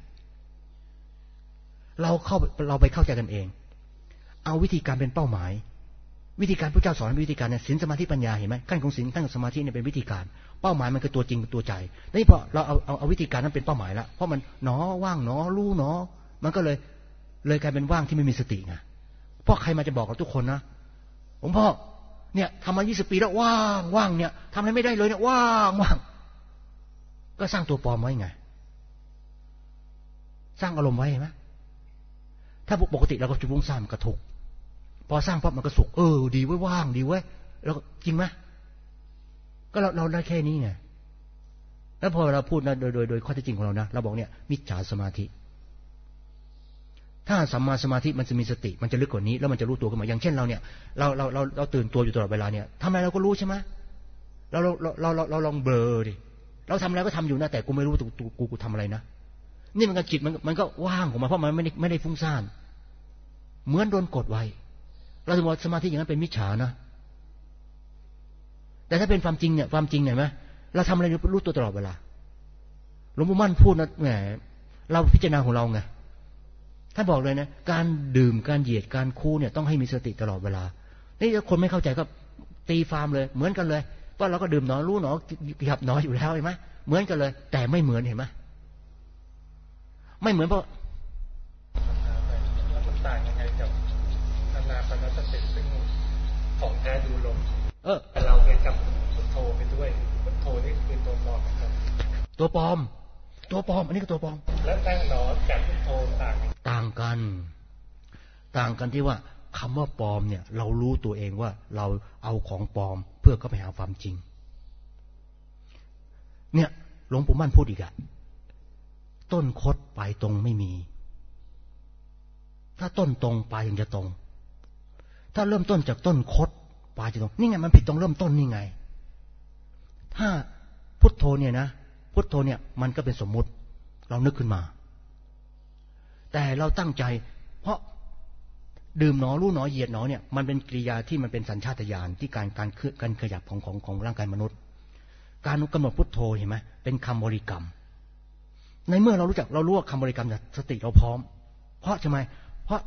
เราไปเข้าใจกันเองเอาวิธีการเป็นเป้าหมายวิธีการพระเจ้าสอนวิธีการเนี่ยศีลสมาธิปัญญาเห็นไหมขั้นของศีลขั้นของสมาธิเนี่ยเป็นวิธีการเป้าหมายมันคือตัวจริงเป็นตัวใจนี่พอเราเอาวิธีการนั้นเป็นเป้าหมายแล้วเพราะมันหนอว่างหนอรู้หนอมันก็เลยกลายเป็นว่างที่ไม่มีสติไงเพราะใครมาจะบอกกับทุกคนนะหลวงพ่อเนี่ยทำมา20 ปีแล้วว่างเนี่ยทำอะไรไม่ได้เลยเนี่ยว่างก็สร้างตัวปลอมไว้ไงสร้างอารมณ์ไว้ไหมถ้าปกติเราก็จะฟุ้งซ่านมันกระทุกพอสร้างปั๊บมันก็สุขดีไว้ว่างดีไว้แล้วจริงไหมก็เราได้แค่นี้ไงแล้วพอเราพูดนะโดยข้อเท็จจริงของเรานะเราบอกเนี่ยมิจฉาสมาธิถ้าสัมมาสมาธิมันจะมีสติมันจะลึกกว่านี้แล้วมันจะรู้ตัวขึ้นมาอย่างเช่นเราเนี่ยเราตื่นตัวอยู่ตลอดเวลาเนี่ยทำอะไรเราก็รู้ใช่ไหมเราลองเบลอดิเราทำอะไรก็ทำอยู่นะแต่กูไม่รู้ตัวกูทำอะไรนะนี่มันก็จิตมันก็ว่างออกมาเพราะมันไม่ได้ฟุ้งซ่านเหมือนโดนกดไว้เราถึงว่าสมาธิอย่างนั้นเป็นมิจฉานะแต่ถ้าเป็นความจริงเนี่ยความจริงเห็นไหมเราทำอะไรรู้ตัวตลอดเวลาหลวงปู่มั่นพูดนะแหมเราพิจารณาของเราไงท่านบอกเลยนะการดื่มการเหยียดการคูเนี่ยต้องให้มีสติตลอดเวลานี่คนไม่เข้าใจก็ตีฟาร์มเลยเหมือนกันเลยว่าเราก็ดื่มหนอรู้หนอขับหนออยู่แล้วเห็นไหมเหมือนกันเลยแต่ไม่เหมือนเห็นไหมไม่เหมือนเพราะมันต่างยังไงกับนานาปณสติซึ่งของแท้ดูลมแต่เราไปกับพุทโธไปด้วยพุทโธนี่คือตัวปลอมครับตัวปลอมอันนี้ก็ตัวปลอมแล้วนั่งหนอกับพุทโธต่างกันที่ว่าคำว่าปลอมเนี่ยเรารู้ตัวเองว่าเราเอาของปลอมเพื่อเข้าไปหาความจริงเนี่ยหลวงปู่มั่นพูดอีกอะต้นคดปลายตรงไม่มีถ้าต้นตรงปลายถึงจะตรงถ้าเริ่มต้นจากต้นคดปลายจะตรงนี่ไงมันผิดตรงเริ่มต้นนี่ไงถ้าพุทโธเนี่ยนะพุทโธเนี่ยมันก็เป็นสมมุติเรานึกขึ้นมาแต่เราตั้งใจเพราะดื่มหนอรู้หนอเหยียดหนอเนี่ยมันเป็นกิริยาที่มันเป็นสัญชาตญาณที่การขยับของร่างกายมนุษย์การกำหนดพุทโธเห็นไหมเป็นคำบริกรรมในเมื่อเรารู้ว่าคำบริกรรมเนี่ยสติเราพร้อมเพราะทำไมเพราะ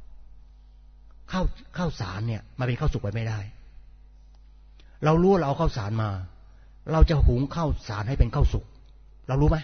ข้าวสารเนี่ยมันเป็นข้าวสุกไปไม่ได้เรารู้เราเอาข้าวสารมาเราจะหุงข้าวสารให้เป็นข้าวสุกเรารู้ไหม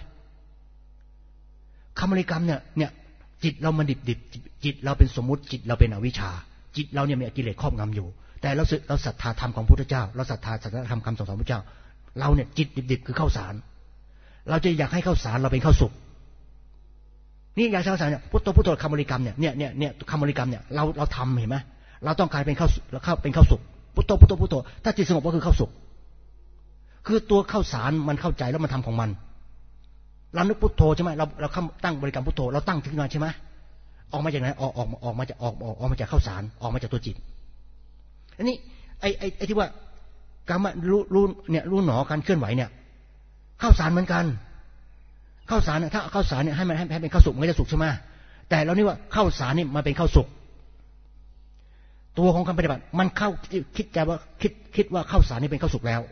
คำบริกรรมเนี่ยจิตเรามันดิบจิตเราเป็นสมมุติจิตเราเป็นอวิชชาจิตเราเนี่ยมีกิเลสครอบงำอยู่แต่เราศรัทธาธรรมของพุทธเจ้าเราศรัทธาธรรมคำสอนของพุทธเจ้าเราเนี่ยจิตดิบคือข้าวสารเราจะอยากให้ข้าวสารเราเป็นข้าวสุกนี่อยากข้าวสารเนี่ยพุทโธคำบริกรรมเนี่ยคำบริกรรมเนี่ยเราทำเห็นไหมเราต้องการเป็นข้าวเป็นข้าวสุกพุทโธถ้าจิตสงบก็คือข้าวสุกคือตัวข้าวสารมันเข้าใจแล้วมันทำของมันเรานึกพุทโธใช่ไหมเราตั้งบริกรรมพุทโธเราตั้งถึงนานใช่ไหมออกมาจากไหนออกมาจากข้าวสารออกมาจากตัวจิตอันนี้ไอ้ที่ว่าการรู้หนอการเคลื่อนไหวเนี่ยข้าวสารเหมือนกันข้าวสารเนี่ยถ้าข้าวสารเนี่ยให้เป็นข้าวสุกมันก็จะสุกใช่ไหมแต่เรานี่ว่าข้าวสารนี่มันเป็นข้าวสุกตัวของการปฏิบัติมันคิดว่าข้าวสารนี่เป็นข้าวสุกแล้ว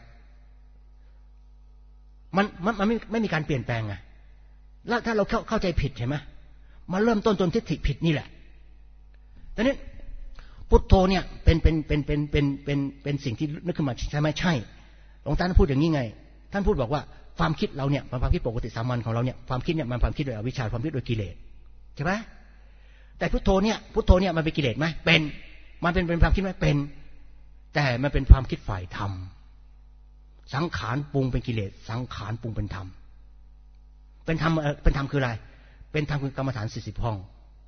มันไม่มีการเปลี่ยนแปลงไงแล้วถ้าเราเข้าใจผิดเห็นไหมมาเริ่มต้นจนทิฏฐิผิดนี่แหละดังนั้นพุทโธเนี่ยเป็นสิ่งที่นึกขึ้นมาใช่ไหมใช่หลวงตาท่านพูดอย่างนี้ไงท่านพูดบอกว่าความคิดเราเนี่ยมันความคิดปกติสามัญของเราเนี่ยความคิดเนี่ยมันความคิดโดยอวิชชาความคิดโดยกิเลสใช่ไหมแต่พุทโธเนี่ยมันเป็นกิเลสไหมเป็นมันเป็นความคิดไหมเป็นแต่มันเป็นความคิดฝ่ายธรรมสังขารปรุงเป็นกิเลสสังขารปรุงเป็นธรรมเป็นธรรมคืออะไรเป็นธรรมคือกรรมฐาน40ห้อง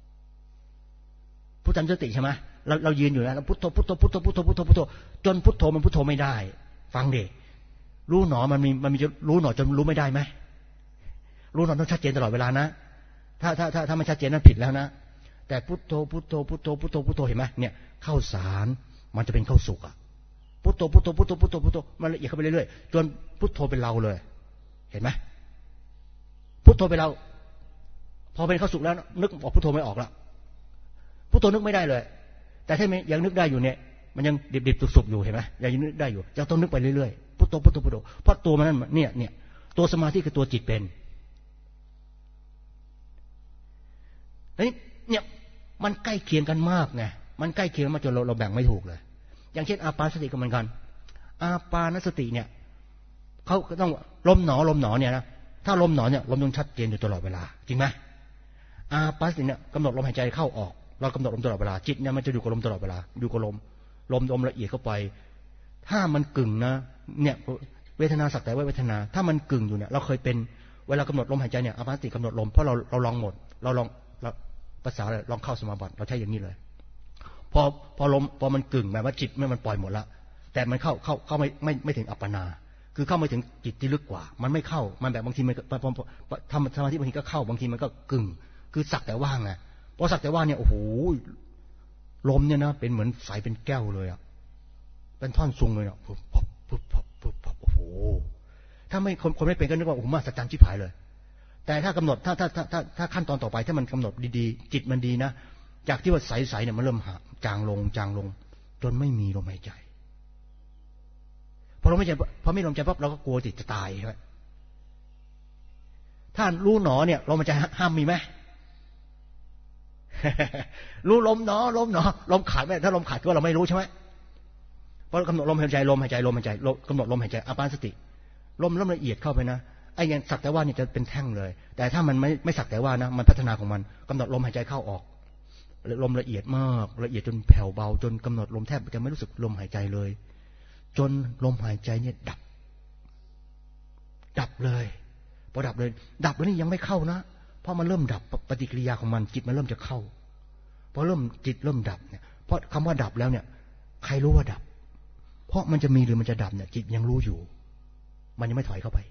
พุทธันสติใช่ไหมเรายืนอยู่แล้วพุทโธจนพุทโธมันพุทโธไม่ได้ฟังเด็กรู้หนอมันมีรู้หนอจนรู้ไม่ได้ไหมรู้หนอต้องชัดเจนตลอดเวลานะถ้าไม่ชัดเจนนั้นผิดแล้วนะแต่พุทโธเห็นไหมเนี่ยข้าวสารมันจะเป็นข้าวสุกอะพุทโธมันละเอียดเข้าไปเรื่อยๆจนพุทโธเป็นเราเลยเห็นไหมพุทโธเป็นเราพอเป็นข้าวสุกแล้วนึกออกพุทโธไม่ออกแล้วพุทโธนึกไม่ได้เลยแต่ถ้ายังนึกได้อยู่เนี่ยมันยังดิบๆสุกๆอยู่เห็นไหมยังนึกได้อยู่จะต้องนึกไปเรื่อยๆพุทโธเพราะตัวมันนั่นเนี่ยตัวสมาธิคือตัวจิตเป็นเนี่ยมันใกล้เคียงกันมากไงมันใกล้เคียงมาจนเราแบ่งไม่ถูกเลยอย่างเช่นอาปานสติก็เหมือนกันอาปานสติเนี่ยเขาต้องลมหนอเนี่ยนะถ้าลมหนอเนี่ยลมต้องชัดเจนอยู่ตลอดเวลาจริงไหมอาปานสติเนี่ยกำหนดลมหายใจเข้าออกเรากำหนดลมตลอดเวลาจิตเนี่ยมันจะอยู่กับลมตลอดเวลาอยู่กับลมละเอียดเข้าไปถ้ามันกึ่งนะเนี่ยเวทนาสักแต่ว่าเวทนาถ้ามันกึ่งอยู่เนี่ยเราเคยเป็นเวลากำหนดลมหายใจเนี่ยอาปานสติกำหนดลมเพราะเราลองหมดเราลองภาษาเลยลองเข้าสมาบัติเราใช้อย่างนี้เลยพอลมพอมันกึ่งแบบว่าจิตมันปล่อยหมดละแต่มันเข้าไม่ถึงอัปปนาคือเข้าไม่ถึงจิตที่ลึกกว่ามันไม่เข้ามันแบบบางทีมันทำสมาธิบางทีก็เข้าบางทีมันก็กึ่งคือสักแต่ว่างไงพอสักแต่ว่าเนี่ยโอ้โหลมเนี่ยนะเป็นเหมือนใสเป็นแก้วเลยอ่ะเป็นท่อนซุงเลยอ่ะปุ๊บโอ้โหถ้าไม่คนไม่เป็นก็นึกว่าโอ้โหมาสัจจันชิบหายเลยแต่ถ้ากำหนดถ้าขั้นตอนต่อไปถ้ามันกำหนดดีๆจิตมันดีนะจากที่ว่าใสๆเนี่ยมันเริ่มจางลงจนไม่มีลมหายใจพอไม่ลมใจปั๊บเราก็กลัวจิตจะตายใช่ไหมถ้ารู้หนอเนี่ยลมหายใจห้ามมีไหม รู้ลมหนอลมขาดไหมถ้าลมขาดก็เราไม่รู้ใช่ไหมเพราะกำหนดลมหายใจกำหนดลมหายใจอาปานสติลมละเอียดเข้าไปนะไอ้ยังสักแต่ว่านี่จะเป็นแท่งเลยแต่ถ้ามันไม่สักแต่ว่านะมันพัฒนาของมันกำหนดลมหายใจเข้าออกลมละเอียดมากละเอียดจนแผ่วเบาจนกำหนดลมแทบจะไม่รู้สึกลมหายใจเลยจนลมหายใจเนี่ยดับเลยพอดับเลยนี่ยังไม่เข้านะเพราะมันเริ่มดับปฏิกิริยาของมันจิตมันเริ่มจะเข้าพอจิตเริ่มดับเนี่ยเพราะคำว่าดับแล้วเนี่ยใครรู้ว่าดับเพราะมันจะมีหรือมันจะดับเนี่ยจิตยังรู้อยู่มันยังไม่ถอยเข้าไป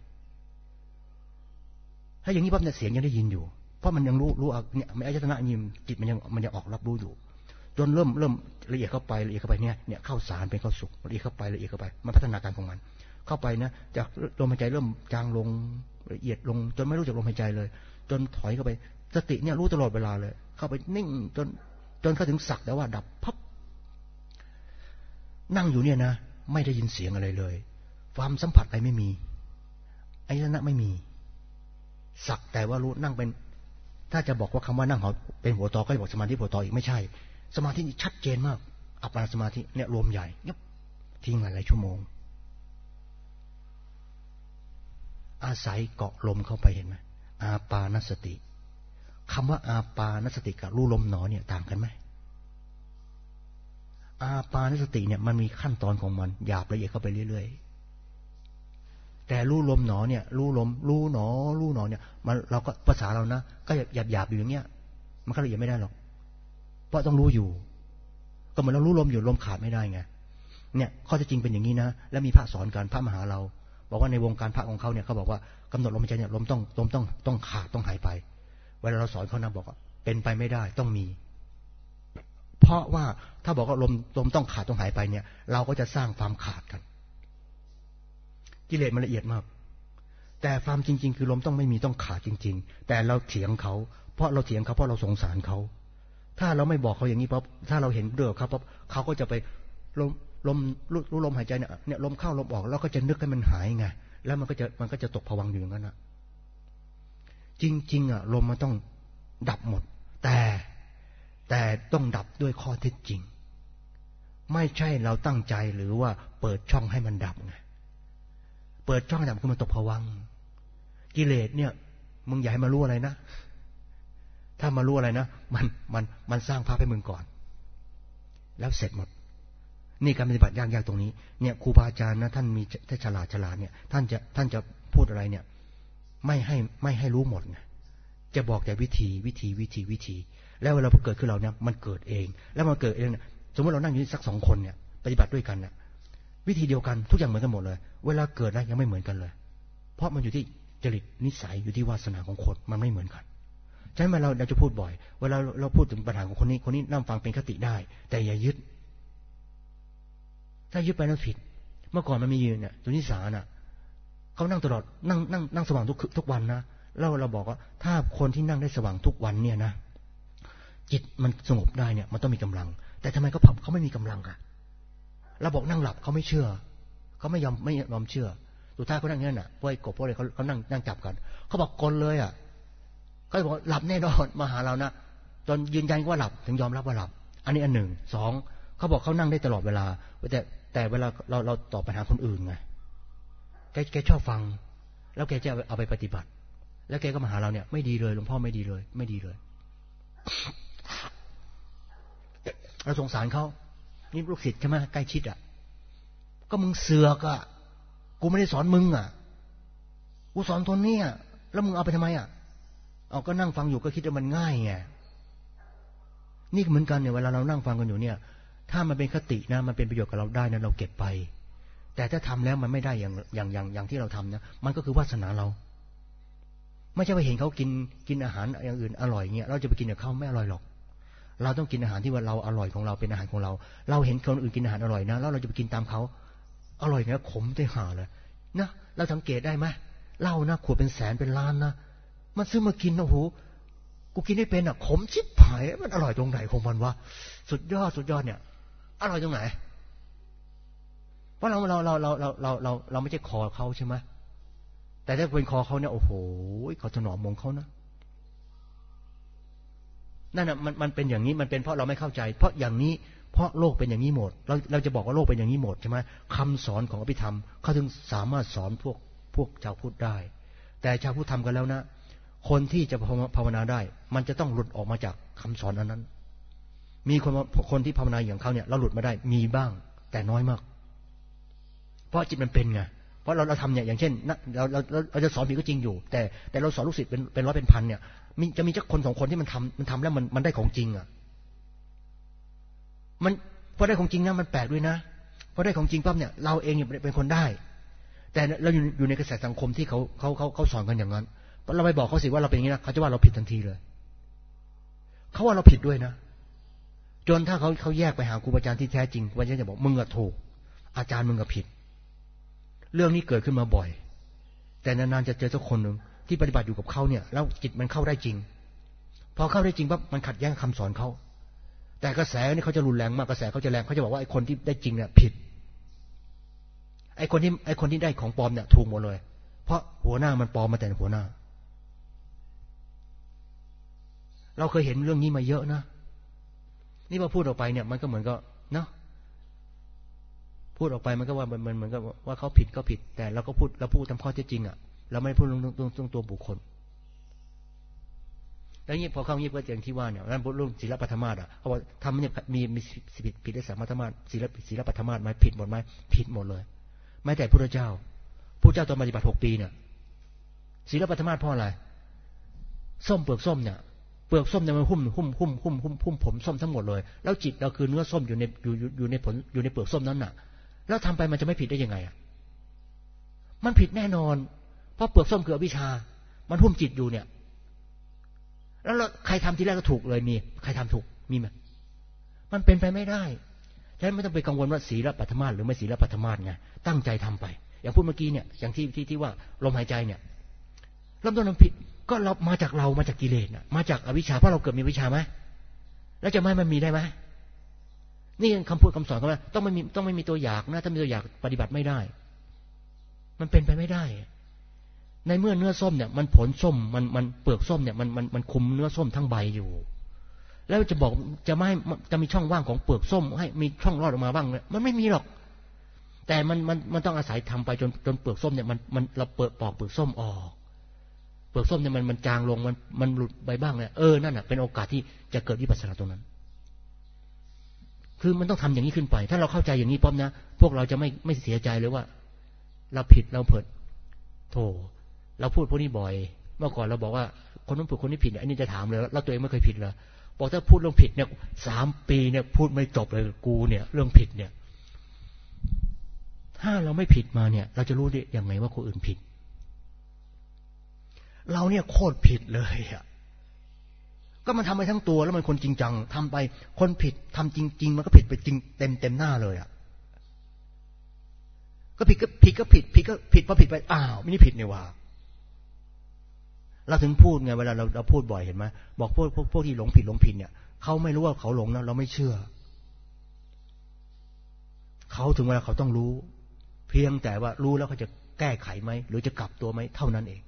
ถ้าอย่างนี้ปั๊บเนี่ยเสียงยังได้ยินอยู่เพราะมันยังรู้เนี่ยมันอายตนะยิมจิตมันยังออกรับรู้อยู่จนเริ่มละเอียดเข้าไปเนี่ยเข้าสารเป็นเข้าสุขละเอียดเข้าไปมันพัฒนาการของมันเข้าไปนะจากลมหายใจเริ่มจางลงละเอียดลงจนไม่รู้จักลมหายใจเลยจนถอยเข้าไปสติเนี่ยรู้ตลอดเวลาเลยเข้าไปนิ่งจนเข้าถึงสักแต่ว่าดับพับนั่งอยู่เนี่ยนะไม่ได้ยินเสียงอะไรเลยความสัมผัสอะไรไม่มีอายตนะไม่มีสักแต่ว่ารู้นั่งเป็นถ้าจะบอกว่าคำว่านั่งเป็นหัวตอก็จะบอกสมาธิหัวตออีกไม่ใช่สมาธินี่ชัดเจนมากอัปปนาสมาธิเนี่ยรวมใหญ่ยับทิ้งหลายชั่วโมงอาศัยเกาะลมเข้าไปเห็นไหมอาปานสติคำว่าอาปานสติกับรู้ลมหนอเนี่ยต่างกันไหมอาปานสติเนี่ยมันมีขั้นตอนของมันหยาบละเอียดเข้าไปเรื่อยๆแต่รู้ลมหนอเนี่ยรู้หนอเนี่ยมันเราก็ภาษาเรานะก็หยาบอยู่อย่างเงี้ยมันก็ละเอียดไม่ได้หรอกเพราะต้องรู้อยู่ก็เหมือนเรารู้ลมอยู่ลมขาดไม่ได้ไงเนี่ยข้อเท็จจริงเป็นอย่างนี้นะแล้วมีพระสอนกันพระมหาเราบอกว่าในวงการพระของเขาเนี่ยเขาบอกว่ากำหนดลมหายใจเนี่ยลมต้องขาดต้องหายไปเวลาเราสอนเขานะบอกว่าเป็นไปไม่ได้ต้องมีเพราะว่าถ้าบอกว่าลมต้องขาดต้องหายไปเนี่ยเราก็จะสร้างความขาดกันกิเลสมันละเอียดมากแต่ความจริงๆคือลมต้องไม่มีต้องขาดจริงๆแต่เราเถียงเขาเพราะเราสงสารเขาถ้าเราไม่บอกเขาอย่างนี้ปั๊บถ้าเราเห็นเรื่องเขาปั๊บเขาก็จะไปรู้ลมหายใจเนี่ยลมเข้าลมออกแล้วก็จะนึกให้มันหายไงแล้วมันก็จะตกผวังค์อยู่อย่างนั้นนะจริงๆอ่ะลมมันต้องดับหมดแต่ต้องดับด้วยข้อเท็จจริงไม่ใช่เราตั้งใจหรือว่าเปิดช่องให้มันดับไงเปิดช่องดับคือมันตกผวังค์กิเลสเนี่ยมึงอย่าให้มารู้อะไรนะถ้ามารู้อะไรนะมันสร้างภาพให้มึงก่อนแล้วเสร็จหมดนี่การปฏิบัติยากๆตรงนี้เนี่ยครูบาอาจารย์นะท่านมีถ้าฉลาดเนี่ยท่านจะพูดอะไรเนี่ยไม่ให้รู้หมดไงจะบอกแต่วิธีแล้วเวลาเกิดขึ้นเราเนี่ยมันเกิดเองแล้วมันเกิดเองเนี่ยสมมติเรานั่งอยู่สัก2 คนเนี่ยปฏิบัติด้วยกันเนี่ยวิธีเดียวกันทุกอย่างเหมือนกันหมดเลยเวลาเกิดนะยังไม่เหมือนกันเลยเพราะมันอยู่ที่จริตนิสัยอยู่ที่วาสนาของคนมันไม่เหมือนกันฉะนั้นเราจะพูดบ่อยเวลาเราพูดถึงปัญหาของคนนี้นั่งฟังเป็นคติได้แต่อย่ายึดถ้ายึดไปแล้วผิดเมื่อก่อนมันมีเนี่ยตุนิสาน่ะเขานั่งตลอดนั่งสว่างทุกวันนะเราบอกว่าถ้าคนที่นั่งได้สว่างทุกวันเนี่ยนะจิตมันสงบได้เนี่ยมันต้องมีกำลังแต่ทำไมเขาไม่มีกำลังอะเราบอกนั่งหลับเขาไม่เชื่อเขาไม่ยอมเชื่อสุดท้ายเขานั่งเนี่ยน่ะพวกไอ้กบพวกอะไรเขานั่งจับกันเขาบอกกลเลยอ่ะก็บอกหลับแน่นอนมาหาเรานะจนยืนยันว่าหลับถึงยอมรับว่าหลับอันนี้อัน 1 2เขาบอกเขานั่งได้ตลอดเวลาแต่เวลาเราตอบปัญหาคนอื่นไงแกชอบฟังแล้วแกจะเอาไปปฏิบัติแล้วแกก็มาหาเราเนี่ยไม่ดีเลยหลวงพ่อไม่ดีเลยเราสงสารเขานี่ลูกศิษย์ใช่ไหมใกล้ชิดอ่ะก็มึงเสือกอ่ะกูไม่ได้สอนมึงอ่ะกูสอนคนนี้อ่ะแล้วมึงเอาไปทำไมอ่ะเอาก็นั่งฟังอยู่ก็คิดว่ามันง่ายไงนี่เหมือนกันเนี่ยเวลาเรานั่งฟังกันอยู่เนี่ยถ้ามันเป็นคตินะมันเป็นประโยชน์กับเราได้นะเราเก็บไปแต่ถ้าทำแล้วมันไม่ได้อย่างที่เราทำนะมันก็คือวาสนาเราไม่ใช่ว่าเห็นเขากินอาหารอย่างอื่นอร่อยเงี้ยเราจะไปกินกับเขาไม่อร่อยหรอกเราต้องกินอาหารที่ว่าเราอร่อยของเราเป็นอาหารของเราเราเห็นคนอื่นกินอาหารอร่อยนะแล้วเราจะไปกินตามเขาอร่อยเนี่ยขมได้ห่าเลยนะเราสังเกตได้ไหมเหล้านะขวดเป็นแสนเป็นล้านนะมันซื้อมากินโอ้โหกูกินไม่เป็นอ่ะขมชิบหายมันอร่อยตรงไหนของมันวะสุดยอดเนี่ยอร่อยตรงไหนเพราะเราไม่ใช่คอเขาใช่ไหมแต่ถ้าเป็นคอเขาเนี่ยโอ้โหเขาถนอมมงเขานะนั่นน่ะมันเป็นอย่างนี้มันเป็นเพราะเราไม่เข้าใจเพราะอย่างนี้เพราะโลกเป็นอย่างนี้หมดเราจะบอกว่าโลกเป็นอย่างนี้หมดใช่ไหมคำสอนของอภิธรรมเขาถึงสามารถสอนพวกชาวพุทธได้แต่ชาวพุทธทำกันแล้วนะคนที่จะภาวนาได้มันจะต้องหลุดออกมาจากคำสอนอันนั้นมีคนที่ภาวนาอย่างเขาเนี่ยเราหลุดมาได้มีบ้างแต่น้อยมากเพราะจิตมันเป็นไงเพราะเราทำเนี่ยอย่างเช่นเราจะสอนผิดก็จริงอยู่แต่เราสอนลูกศิษย์เป็นร้อยเป็นพันเนี่ยจะมีเจ้าคนสองคนที่มันทำแล้วมันได้ของจริงอ่ะมันพอได้ของจริงนะมันแปลกด้วยนะพอได้ของจริงปั๊บเนี่ยเราเองเป็นคนได้แต่เราอยู่ในกระแสสังคมที่เขาสอนกันอย่างนั้นเราไปบอกเขาสิว่าเราเป็นอย่างนี้นะเขาจะว่าเราผิดทันทีเลยเขาว่าเราผิดด้วยนะจนถ้าเขาแยกไปหาครูอาจารย์ที่แท้จริงครูอาจารย์จะบอกมึงอะถูกอาจารย์มึงอะผิดเรื่องนี้เกิดขึ้นมาบ่อยแต่นานๆจะเจอสักคนหนึ่งที่ปฏิบัติอยู่กับเขาเนี่ยแล้วจิตมันเข้าได้จริงพอเข้าได้จริงปั๊บมันขัดแย้งคำสอนเขาแต่กระแสนี่เขาจะรุนแรงมากกระแสเขาจะแรงเขาจะบอกว่าไอ้คนที่ได้จริงเนี่ยผิดไอ้คนที่ได้ของปลอมเนี่ยถูกหมดเลยเพราะหัวหน้ามันปลอมมาแต่หัวหน้าเราเคยเห็นเรื่องนี้มาเยอะนะนี่พอพูดออกไปเนี่ยมันก็เหมือนก็เนาะพูดออกไปมันก็ว่ามันเหมือนกับว่าเขาผิดก็ผิดแต่เราก็พูดตามข้อเท็จจริงอ่ะเราไม่พูดเรื่องตัวบุคคลแล้วนี่พอเข้างี้ก็อย่างที่ว่าเนี่ยนั่นพูดเรื่องศีลปฐมาสอ่ะเขาบอกทำเนี่ยมีผิดได้สามปฐมาสศีลปฐมาสไหมผิดหมดไหมผิดหมดเลยแม้แต่พระเจ้าตอนปฏิบัติ6 ปีเนี่ยศีลปฐมาสเพราะอะไรส้มเปลือกส้มเนี่ยมันหุ้มผมส้มทั้งหมดเลยแล้วจิตเราคือเนื้อส้มอยู่ในผลอยู่ในเปลือกส้มนั้นน่ะแล้วทำไปมันจะไม่ผิดได้ยังไงอ่ะมันผิดแน่นอนเพราะเปลือกส้มคืออวิชชามันหุ้มจิตอยู่เนี่ยแล้วใครทำทีแรกก็ถูกเลยมีใครทำถูกมีไหมมันเป็นไปไม่ได้ฉะนั้นไม่ต้องไปกังวลว่าศีลปฐมาสหรือไม่ศีลปฐมาสไงตั้งใจทำไปอย่างพูดเมื่อกี้เนี่ยอย่างที่ว่าลมหายใจเนี่ยเริ่มต้นมันผิดก็เรามาจากกิเลสน่ะมาจากอวิชชาเพราะเราเกิดมีอวิชชาไหมแล้วจะไม่มันมีได้ไหมนี่คำพูดคำสอนเขาว่าต้องไม่มีตัวอยากนะถ้ามีตัวอยากปฏิบัติไม่ได้มันเป็นไปไม่ได้ในเมื่อเนื้อส้มเนี่ยมันผลส้มมันเปลือกส้มเนี่ยมันคุมเนื้อส้มทั้งใบอยู่แล้วจะบอกจะมีช่องว่างของเปลือกส้มให้มีช่องรอดออกมาบ้างเนี่ยมันไม่มีหรอกแต่มันต้องอาศัยทำไปจนเปลือกส้มเนี่ยมันเราปอกเปลือกส้มออกเปลือกส้มเนี่ยมันจางลงมันหลุดไปบ้างเนี่ยนั่นน่ะเป็นโอกาสที่จะเกิดวิปัสสนาตรงนั้นคือมันต้องทำอย่างนี้ขึ้นไปถ้าเราเข้าใจอย่างนี้ปั๊บนะพวกเราจะไม่เสียใจเลยว่าเราผิดเราเผิดโธ่เราพูดพวกนี้บ่อยเมื่อก่อนเราบอกว่าคนนั้นผิดคนนี้ผิดอันนี้จะถามเลยแล้วตัวเองไม่เคยผิดเหรอบอกถ้าพูดเรื่องผิดเนี่ย3 ปีเนี่ยพูดไม่จบเลยกูเนี่ยเรื่องผิดเนี่ยถ้าเราไม่ผิดมาเนี่ยเราจะรู้ได้ยังไงว่าคนอื่นผิดเราเนี่ยโคตรผิดเลยอ่ะก็มันทำไปทั้งตัวแล้วมันคนจริงจังทำไปคนผิดทำจริงๆมันก็ผิดไปจริงเต็มหน้าเลยอ่ะก็ผิดพอผิดไปอ้าวไม่นี่ผิดนี่ว่าเราถึงพูดไงเวลาเราพูดบ่อยเห็นไหมบอกพวกที่หลงผิดเนี่ยเขาไม่รู้ว่าเขาหลงนะเราไม่เชื่อเขาถึงเวลาเขาต้องรู้เพียงแต่ว่ารู้แล้วเขาจะแก้ไขไหมหรือจะกลับตัวไหมเท่านั้นเอง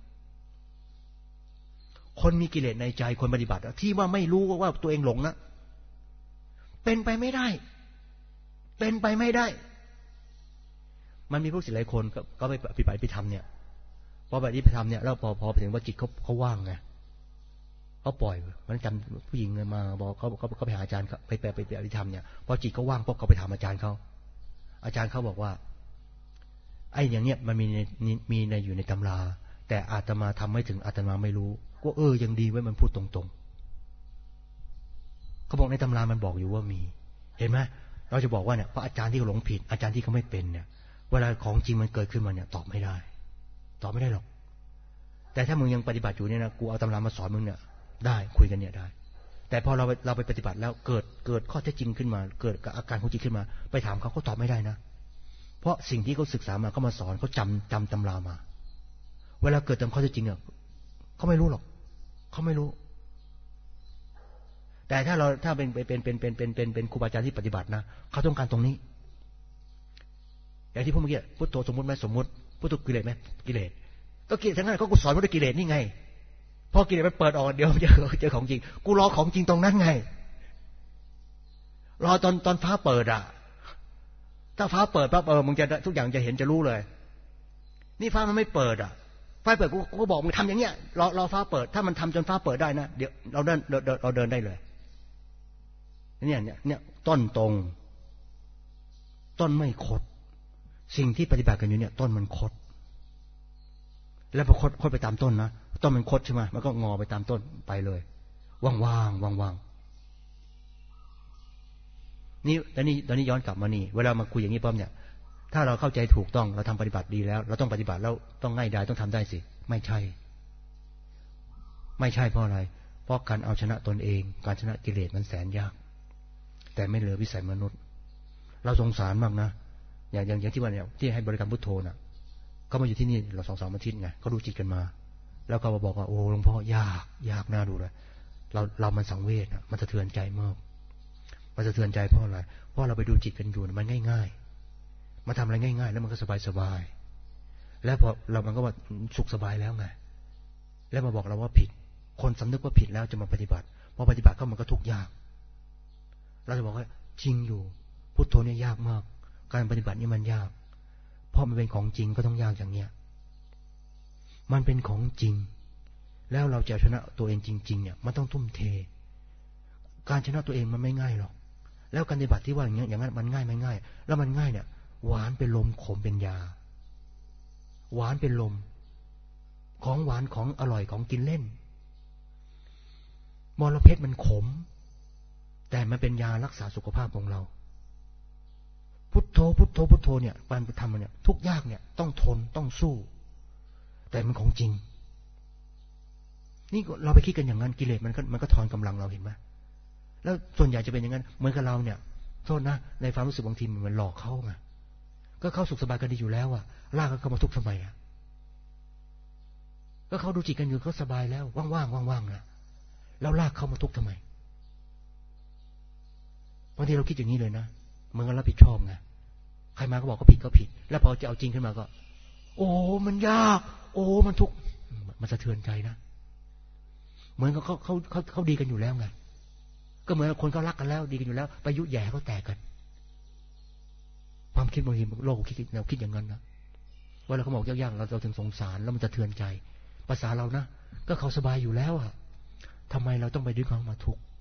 คนมีกิเลสในใจคนปฏิบัติที่ว่าไม่รู้ว่าตัวเองหลงนะเป็นไปไม่ได้มันมีพวกศิษย์หลายคนก็ไปปฏิบัติไปทำเนี่ยพอปฏิบัติไปทำเนี่ยแล้วพอไปถึงว่าจิตเขาว่างไงเขาปล่อยมันจำผู้หญิงมาบอกเขาไปหาอาจารย์ไปปฏิบัติธรรมเนี่ยพอจิตเขาว่างพวกเขาไปถามอาจารย์เขาบอกว่าไอ้อย่างเนี้ยมันมีในอยู่ในตำราแต่อาตมาทำไม่ถึงอาตมาไม่รู้ก็ยังดีไว้มันพูดตรงๆเขาบอกในตำรามันบอกอยู่ว่ามีเห็นไหมเราจะบอกว่าเนี่ยเพราะอาจารย์ที่เขาหลงผิดอาจารย์ที่เขาไม่เป็นเนี่ยเวลาของจริงมันเกิดขึ้นมาเนี่ยตอบไม่ได้หรอกแต่ถ้ามึงยังปฏิบัติอยู่เนี่ยนะกูเอาตำรามาสอนมึงเนี่ยได้คุยกันเนี่ยได้แต่พอเราไปปฏิบัติแล้วเกิดข้อเท็จจริงขึ้นมาเกิดอาการของจิตขึ้นมาไปถามเขาตอบไม่ได้นะเพราะสิ่งที่เขาศึกษามาเขามาสอนเขาจำตำรามาเวลาเกิดตามข้อเท็จจริงเนี่ยเขาไม่รู้หรอกเขาไม่รู้แต่ถ้าเป็นครูบาอาจารย์ที่ปฏิบัตินะเขาต้องการตรงนี้อย่างที่พูดเมื่อกี้พุทโธสมมุติไหมสมมุติพุทโธกิเลสไหมกิเลสก็กิเลสทั้งนั้นเขากูสอนว่าด้วยกิเลสนี่ไงพอกิเลสมันเปิดออกเดี๋ยวเจอของจริงกูรอของจริงตรงนั้นไงรอตอนฟ้าเปิดอ่ะถ้าฟ้าเปิดปั๊บมึงจะทุกอย่างจะเห็นจะรู้เลยนี่ฟ้ามันไม่เปิดอ่ะฟ้าเปิดกูก็บอกมึงทำอย่างเงี้ยรอฟ้าเปิดถ้ามันทำจนฟ้าเปิดได้นะเดี๋ยวเราเดินได้เลยเนี่ยต้นตรงต้นไม่คดสิ่งที่ปฏิบัติกันอยู่เนี่ยต้นมันคดแล้วพอคดไปตามต้นนะต้นมันคดใช่ไหมมันก็งอไปตามต้นไปเลยว่างนี่ตอนนี้ย้อนกลับมานี่เวลามาคุยอย่างนี้ปั๊บเนี่ยถ้าเราเข้าใจถูกต้องเราทำปฏิบัติดีแล้วเราต้องปฏิบัติแล้วต้องง่ายดายต้องทำได้สิไม่ใช่เพราะอะไรเพราะการเอาชนะตนเองการชนะกิเลสมันแสนยากแต่ไม่เหลือวิสัยมนุษย์เราสงสารมากนะอย่างที่ว่าเนี่ยที่ให้บริกรรมพุทโธน่ะเขามาอยู่ที่นี่เรา2 อาทิตย์ไงเขาดูจิตกันมาแล้วเขาบอกว่าโอ้หลวงพ่อยากน่าดูเลยเรามันสังเวชนะมันสะเทือนใจมากมันสะเทือนใจเพราะอะไรเพราะเราไปดูจิตกันอยู่มันง่ายๆมาทำอะไรง่ายๆแล้วมันก็สบายแล้วพอมันก็ว่าสุขสบายแล้วไงแล้วมาบอกเราว่าผิดคนสำนึกว่าผิดแล้วจะมาปฏิบัติพอปฏิบัติก็มันก็ทุกข์ยากเราจะบอกว่าจริงอยู่พุทโธเนี่ยยากมากการปฏิบัตินี่มันยากเพราะมันเป็นของจริงก็ต้องยากอย่างเนี้ยมันเป็นของจริงแล้วเราจะชนะตัวเองจริงๆเนี่ยมันต้องทุ่มเทการชนะตัวเองมันไม่ง่ายหรอกแล้วการปฏิบัติที่ว่าอย่างนั้นมันง่ายไม่ง่ายแล้วมันง่ายเนี่ยหวานเป็นลมขมเป็นยาหวานเป็นลมของหวานของอร่อยของกินเล่นมลพิษมันขมแต่มันเป็นยารักษาสุขภาพของเราพุทโธเนี่ยการทำมันเนี่ยทุกยากเนี่ยต้องทนต้องสู้แต่มันของจริงนี่เราไปคิดกันอย่างนั้นกิเลสมันก็ทอนกำลังเราเห็นไหมแล้วส่วนใหญ่จะเป็นอย่างนั้นเหมือนกับเราเนี่ยโทษนะในความรู้สึกบางทีมันหลอกเขาไงก็เขาสุขสบายกันดีอยู่แล้วอ่ะลากเขามาทุกข์ทำไมอ่ะก็เขาดูจิตกันอยู่เขาสบายแล้วว่างๆนะแล้วลากเขามาทุกข์ทำไมบางทีเราคิดอย่างนี้เลยนะเหมือนกับรับผิดชอบไงใครมาก็บอกก็ผิดแล้วพอจะเอาจริงขึ้นมาก็โอ้มันยากโอ้มันทุกข์มันสะเทือนใจนะเหมือนกับเขาดีกันอยู่แล้วไงก็เหมือนคนเขารักกันแล้วดีกันอยู่แล้วไปยุแย่เขาแตกกันความคิดบางทีโลกคิดแนวคิดอย่างนั้นนะว่าเราเขาบอกยากๆเราถึงสงสารแล้วมันจะเทือนใจภาษาเรานะก็เขาสบายอยู่แล้วอะทำไมเราต้องไปดึงเขามาทุกข์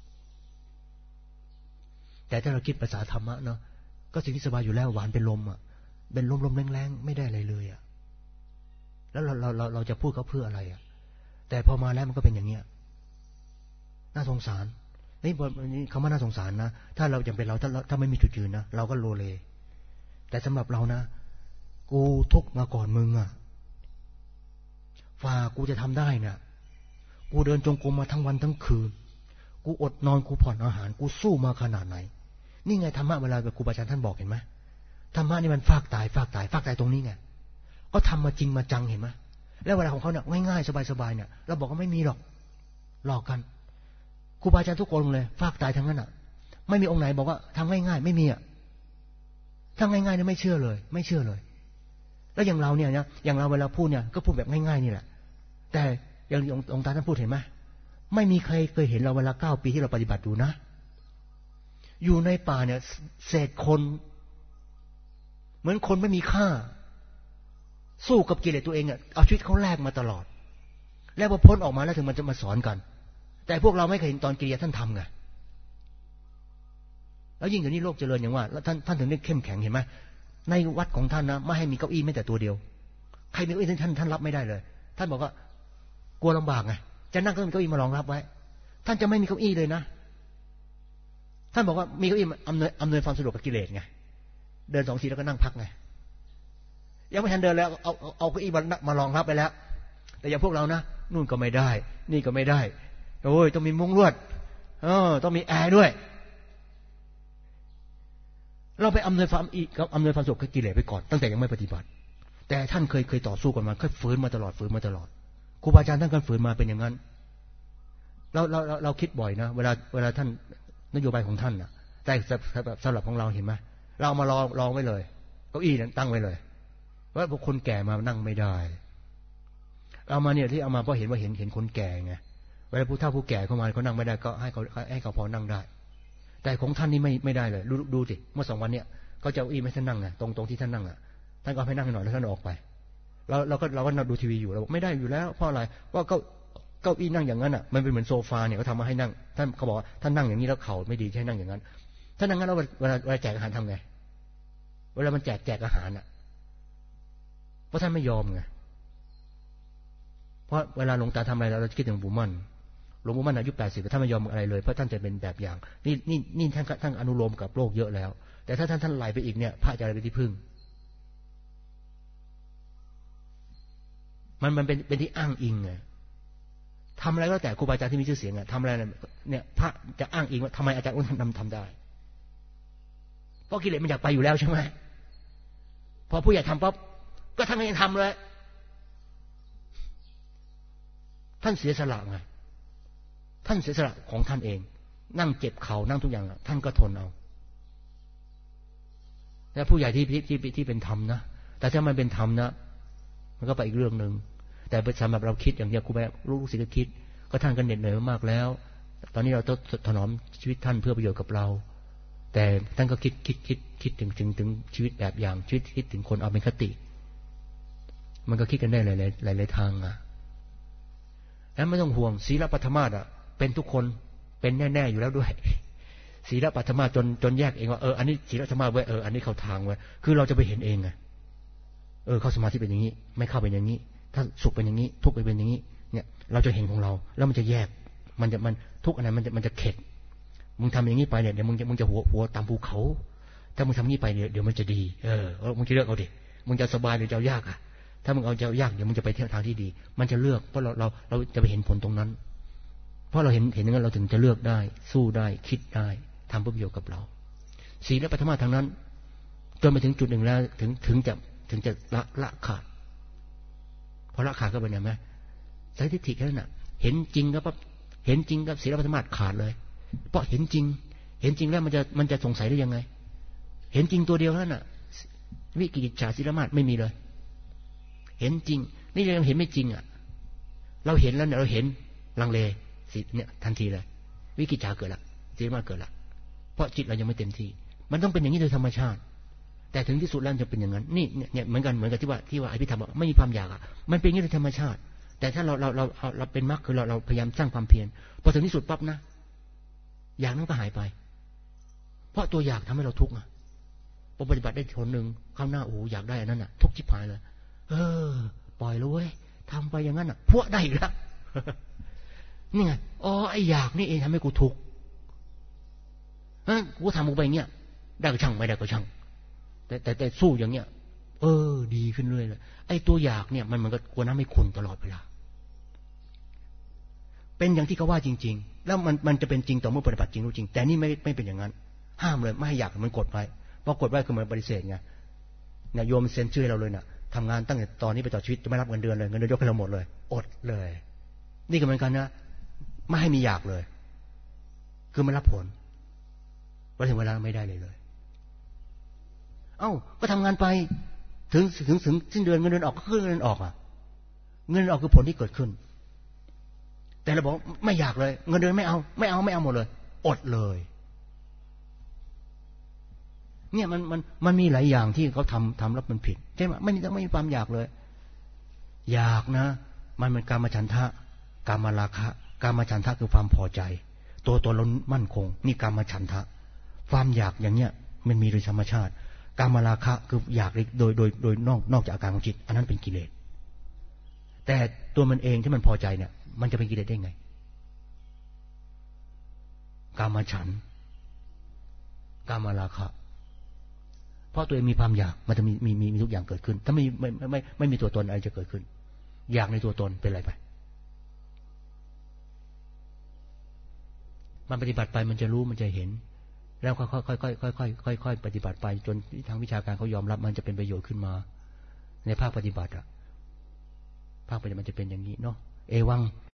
แต่ถ้าเราคิดภาษาธรรมะเนาะก็สิ่งที่สบายอยู่แล้วหวานเป็นลมอ่ะเป็นลมแรงๆไม่ได้อะไรเลยอ่ะแล้วเราจะพูดเขาเพื่ออะไรอ่ะแต่พอมาแล้วมันก็เป็นอย่างเงี้ยน่าสงสารนี่คำว่าน่าสงสารนะถ้าเราจำเป็นเราถ้าไม่มีจุดยืนนะเราก็โลเลแต่สำหรับเรานะกูทุกข์มาก่อนมึงอ่ะฝ่ากูจะทำได้เนี่ยกูเดินจงกรมมาทั้งวันทั้งคืนกูอดนอนกูผ่อนอาหารกูสู้มาขนาดไหนนี่ไงธรรมะเวลาครูบาอาจารย์ท่านบอกเห็นไหมธรรมะนี่มันฟากตายตรงนี้ไงก็ทำมาจริงมาจังเห็นไหมแล้วเวลาของเขาเนี่ยง่ายๆสบายๆเนี่ยเราบอกว่าไม่มีหรอกหลอกกันครูบาอาจารย์ทุกองค์เลยฟากตายทั้งนั้นอ่ะไม่มีองค์ไหนบอกว่าทำง่ายๆไม่มีอ่ะทำง่ายๆเนี่ยไม่เชื่อเลยแล้วอย่างเราเนี่ยนะอย่างเราเวลาพูดเนี่ยก็พูดแบบง่ายๆนี่แหละแต่อย่างองค์ตาท่านพูดเห็นไหมไม่มีใครเคยเห็นเราเวลา9 ปีที่เราปฏิบัติอยู่นะอยู่ในป่าเนี่ยเศษคนเหมือนคนไม่มีค่าสู้กับกิเลสตัวเองอ่ะเอาชีวิตเขาแลกมาตลอดแล้วพอพ้นออกมาแล้วถึงมันจะมาสอนกันแต่พวกเราไม่เคยเห็นตอนกิริยาท่านทำไงแล้วยิ่งอย่างนี้โลกเจริญอย่างว่าแล้วท่านถึงได้เข้มแข็งเห็นไหมในวัดของท่านนะไม่ให้มีเก้าอี้แม้แต่ตัวเดียวใครมีเก้าอี้ท่านรับไม่ได้เลยท่านบอกว่ากลัวลำบากไงจะนั่งก็มีเก้าอี้มารองรับไว้ท่านจะไม่มีเก้าอี้เลยนะท่านบอกว่ามีเก้าอี้อำนวยความสะดวกกับกิเลสไงเดิน2 ทีแล้วก็นั่งพักไงยังไม่ทันเดินแล้วเอาเก้าอี้มารองรับไปแล้วแต่อย่างพวกเรานะนู่นก็ไม่ได้นี่ก็ไม่ได้โอ้ยต้องมีมุ้งลวดต้องมีแอร์ด้วยเราไปอำนวยความสะดวกกับกิเลสไปก่อนตั้งแต่ยังไม่ปฏิบัติแต่ท่านเคยต่อสู้กันมาเคยฝืนมาตลอดครูบาอาจารย์ท่านก็ฝืนมาเป็นอย่างนั้นเราคิดบ่อยนะเวลาท่านนโยบายของท่านนะแต่สำหรับของเราเห็นไหมเราเอามาลองไว้เลยเก้าอี้นั้นตั้งไว้เลยว่าพวกคนแก่มานั่งไม่ได้เอามาเนี่ยที่เอามาเพราะเห็นคนแก่ไงเวลาผู้เฒ่าผู้แก่เข้ามาเขานั่งไม่ได้ก็ให้เขาพอนั่งได้แต่ของท่านนี่ไม่ได้เลยดูสิเมื่อ2 วันเนี่ยก็จะเอาอี้ไม่ท่านนั่งนะตรงที่ท่านนั่งอ่ะท่านก็ให้นั่งหน่อยแล้วท่านออกไปเราก็ดูทีวีอยู่เราบอกไม่ได้อยู่แล้วเพราะอะไรว่าเก้าอี้นั่งอย่างนั้นอ่ะมันเป็นเหมือนโซฟาเนี่ยเขาทำมาให้นั่งท่านเขาบอกว่าท่านนั่งอย่างนี้แล้วเข่าไม่ดีให้นั่งอย่างนั้นถ้านั่งงั้นแล้วเวลาแจกอาหารทำไงเวลามันแจกอาหารอ่ะเพราะท่านไม่ยอมไงเพราะเวลาหลวงตาทำอะไรเราจะคิดถึงหลวงปู่มั่นอายุ80ท่านไม่ยอมอะไรเลยเพราะท่านจะเป็นแบบอย่างนี่ท่านอนุโลมกับโลกเยอะแล้วแต่ถ้าท่านไหลไปอีกเนี่ยพระจะอะไรไปที่พึ่งมันเป็นที่อ้างอิงไงทำอะไรก็แต่ครูบาอาจารย์ที่มีชื่อเสียงอะทำอะไรเนี่ยพระจะอ้างอิงว่าทำไมอาจารย์อ้นทำได้เพราะกิเลสมันอยากไปอยู่แล้วใช่ไหมพอผู้ใหญ่ทำปั๊บก็ท่านก็ยังทำเลยท่านเสียสละไงท่านเสียสละของท่านเองนั่งเจ็บเข่านั่งทุกอย่างท่านก็ทนเอาแล้วผู้ใหญ่ที่เป็นธรรมนะแต่ถ้ามันเป็นธรรมนะมันก็ไปอีกเรื่องนึงแต่สำหรับเราคิดอย่างเดียวครูแม่ลูกศิษย์คิดก็ท่านก็เหน็ดเหนื่อยมากแล้วตอนนี้เราต้องถนอมชีวิตท่านเพื่อประโยชน์กับเราแต่ท่านก็คิดถึงชีวิตแบบอย่างชีวิตคิดถึงคนเอาเป็นคติมันก็คิดกันได้หลายทางอ่ะแล้วไม่ต้องห่วงศีลปัทมาสอ่ะเป็นทุกคนเป็นแน่ๆอยู่แล้วด้วยศีลปัทมาสจนแยกเองว่าอันนี้ศีลปัทมาสไว้อันนี้เข้าทางไว้คือเราจะไปเห็นเองไงเข้าสมาธิเป็นอย่างนี้ไม่เข้าเป็นอย่างนี้ถ้าสุขเป็นอย่างนี้ทุกข์เป็นอย่างนี้เนี่ยเราจะเห็นของเราแล้วมันจะแยกมันทุกข์อันไหนมันจะเข็ดมึงทำอย่างนี้ไปเนี่ยเดี๋ยวมึงจะหัวตามภูเขาถ้ามึงทำนี้ไปเดี๋ยวมันจะดีมึงจะเลือกเอาดิมึงจะสบายหรือจะยากอ่ะถ้ามึงเอาจะยากเดี๋ยวมึงจะไปเที่ยวทางที่ดีมันจะเลือกเพราะเราจะไปเห็นผลตรงนั้นเพราะเราเห็นอย่างนั้นเราถึงจะเลือกได้สู้ได้คิดได้ทำเพื่อประโยชน์กับเราศีลและปัทมาทางนั้นจนไปถึงจุดหนึ่งแล้วถึงจะละขาดพอละขาดก็เป็นยังไงสายทิฏฐิแค่นั้นน่ะเห็นจริงก็ปั๊บเห็นจริงกับศีลปัทมาขาดเลยเพราะเห็นจริงแล้วมันจะสงสัยได้ยังไงเห็นจริงตัวเดียวนั่นน่ะวิกิจฉาศีลปัทมาไม่มีเลยเห็นจริงนี่ยังเห็นไม่จริงอ่ะเราเห็นแล้วเนี่ยเราเห็นลังเลเนี่ยทันทีเลยวิกิจฉาเกิดละศีลปัทมาเกิดละเพราะจิตเรายังไม่เต็มที่มันต้องเป็นอย่างนี้โดยธรรมชาติแต่ถึงที่สุดแล้วจะเป็นอย่างนั้นนี่เนี่ยเหมือนกันที่ว่าอภิธรรมไม่มีความอยากอ่ะมันเป็นอย่างนี้โดยธรรมชาติแต่ถ้าเราเป็นมรรคคือเราพยายามสร้างความเพียรพอถึงที่สุดปั๊บนะอยากนั้นก็หายไปเพราะตัวอยากทำให้เราทุกข์อ่ะพอปฏิบัติได้คนหนึ่งข้างหน้าโอ้อยากได้อันนั้นอ่ะทุกข์ชิบหายเลยปล่อยเลยเว้ยทำไปอย่างนั้นอ่ะพวกได้อีกแล้วนี่ไงไอ้อยากนี่เองทำให้กูทุกข์กูทำกูไปอย่างเงี้ยได้ก็ช่างไม่ได้ก็ช่างแต่สู้อย่างเงี้ยดีขึ้นเรื่อยเลยไอ้ตัวอยากเนี่ยมันก็กลัวน้ำไม่ขุ่นตลอดเวลาเป็นอย่างที่เขาว่าจริงๆแล้วมันจะเป็นจริงต่อเมื่อปฏิบัติจริงรู้จริงแต่นี่ไม่เป็นอย่างนั้นห้ามเลยไม่ให้อยากมันกดไว้พอกดไว้คือมันปฏิเสธไงเนี่ยโยมเซ็นชื่อเราเลยน่ะทำงานตั้งแต่ตอนนี้ไปต่อชีวิตจะไม่รับเงินเดือนเลยเงินเดือนยกให้เราหมดเลยอดเลยนี่ก็เหมือนกันนะไม่ให้มีอยากเลยคือมันรับผลพอถึงเวลาไม่ได้เลยก็ทำงานไปถึงสิ้นเดือนเงินเดือนออกก็คือเงินเดือนออกอ่ะเงินเดือนออกคือผลที่เกิดขึ้นแต่เราบอกไม่อยากเลยเงินเดือนไม่เอาหมดเลยอดเลยเนี่ยมันมีหลายอย่างที่เขาทำแล้วมันผิดใช่ไหมไม่มีความอยากเลยอยากนะมันเป็นกามฉันทะกามราคะกามฉันทะคือความพอใจตัวเรามั่นคงนี่กามฉันทะความอยากอย่างเนี้ยมันมีโดยธรรมชาติกามราคะคืออยากโดยนอกจากอาการของจิตอันนั้นเป็นกิเลสแต่ตัวมันเองที่มันพอใจเนี่ยมันจะเป็นกิเลสได้ไงกามฉันท์กามราคะเพราะตัวเองมีความอยากมันจะมีทุกอย่างเกิดขึ้นถ้าไม่มีตัวตนอะไรจะเกิดขึ้นอยากในตัวตนเป็นอะไรไปมันปฏิบัติไปมันจะรู้มันจะเห็นแล้วค่อยปฏิบัติไปจนทางวิชาการเขายอมรับมันจะเป็นประโยชน์ขึ้นมาในภาคปฏิบัติภาคปฏิบัติมันจะเป็นอย่างนี้เนาะเอวัง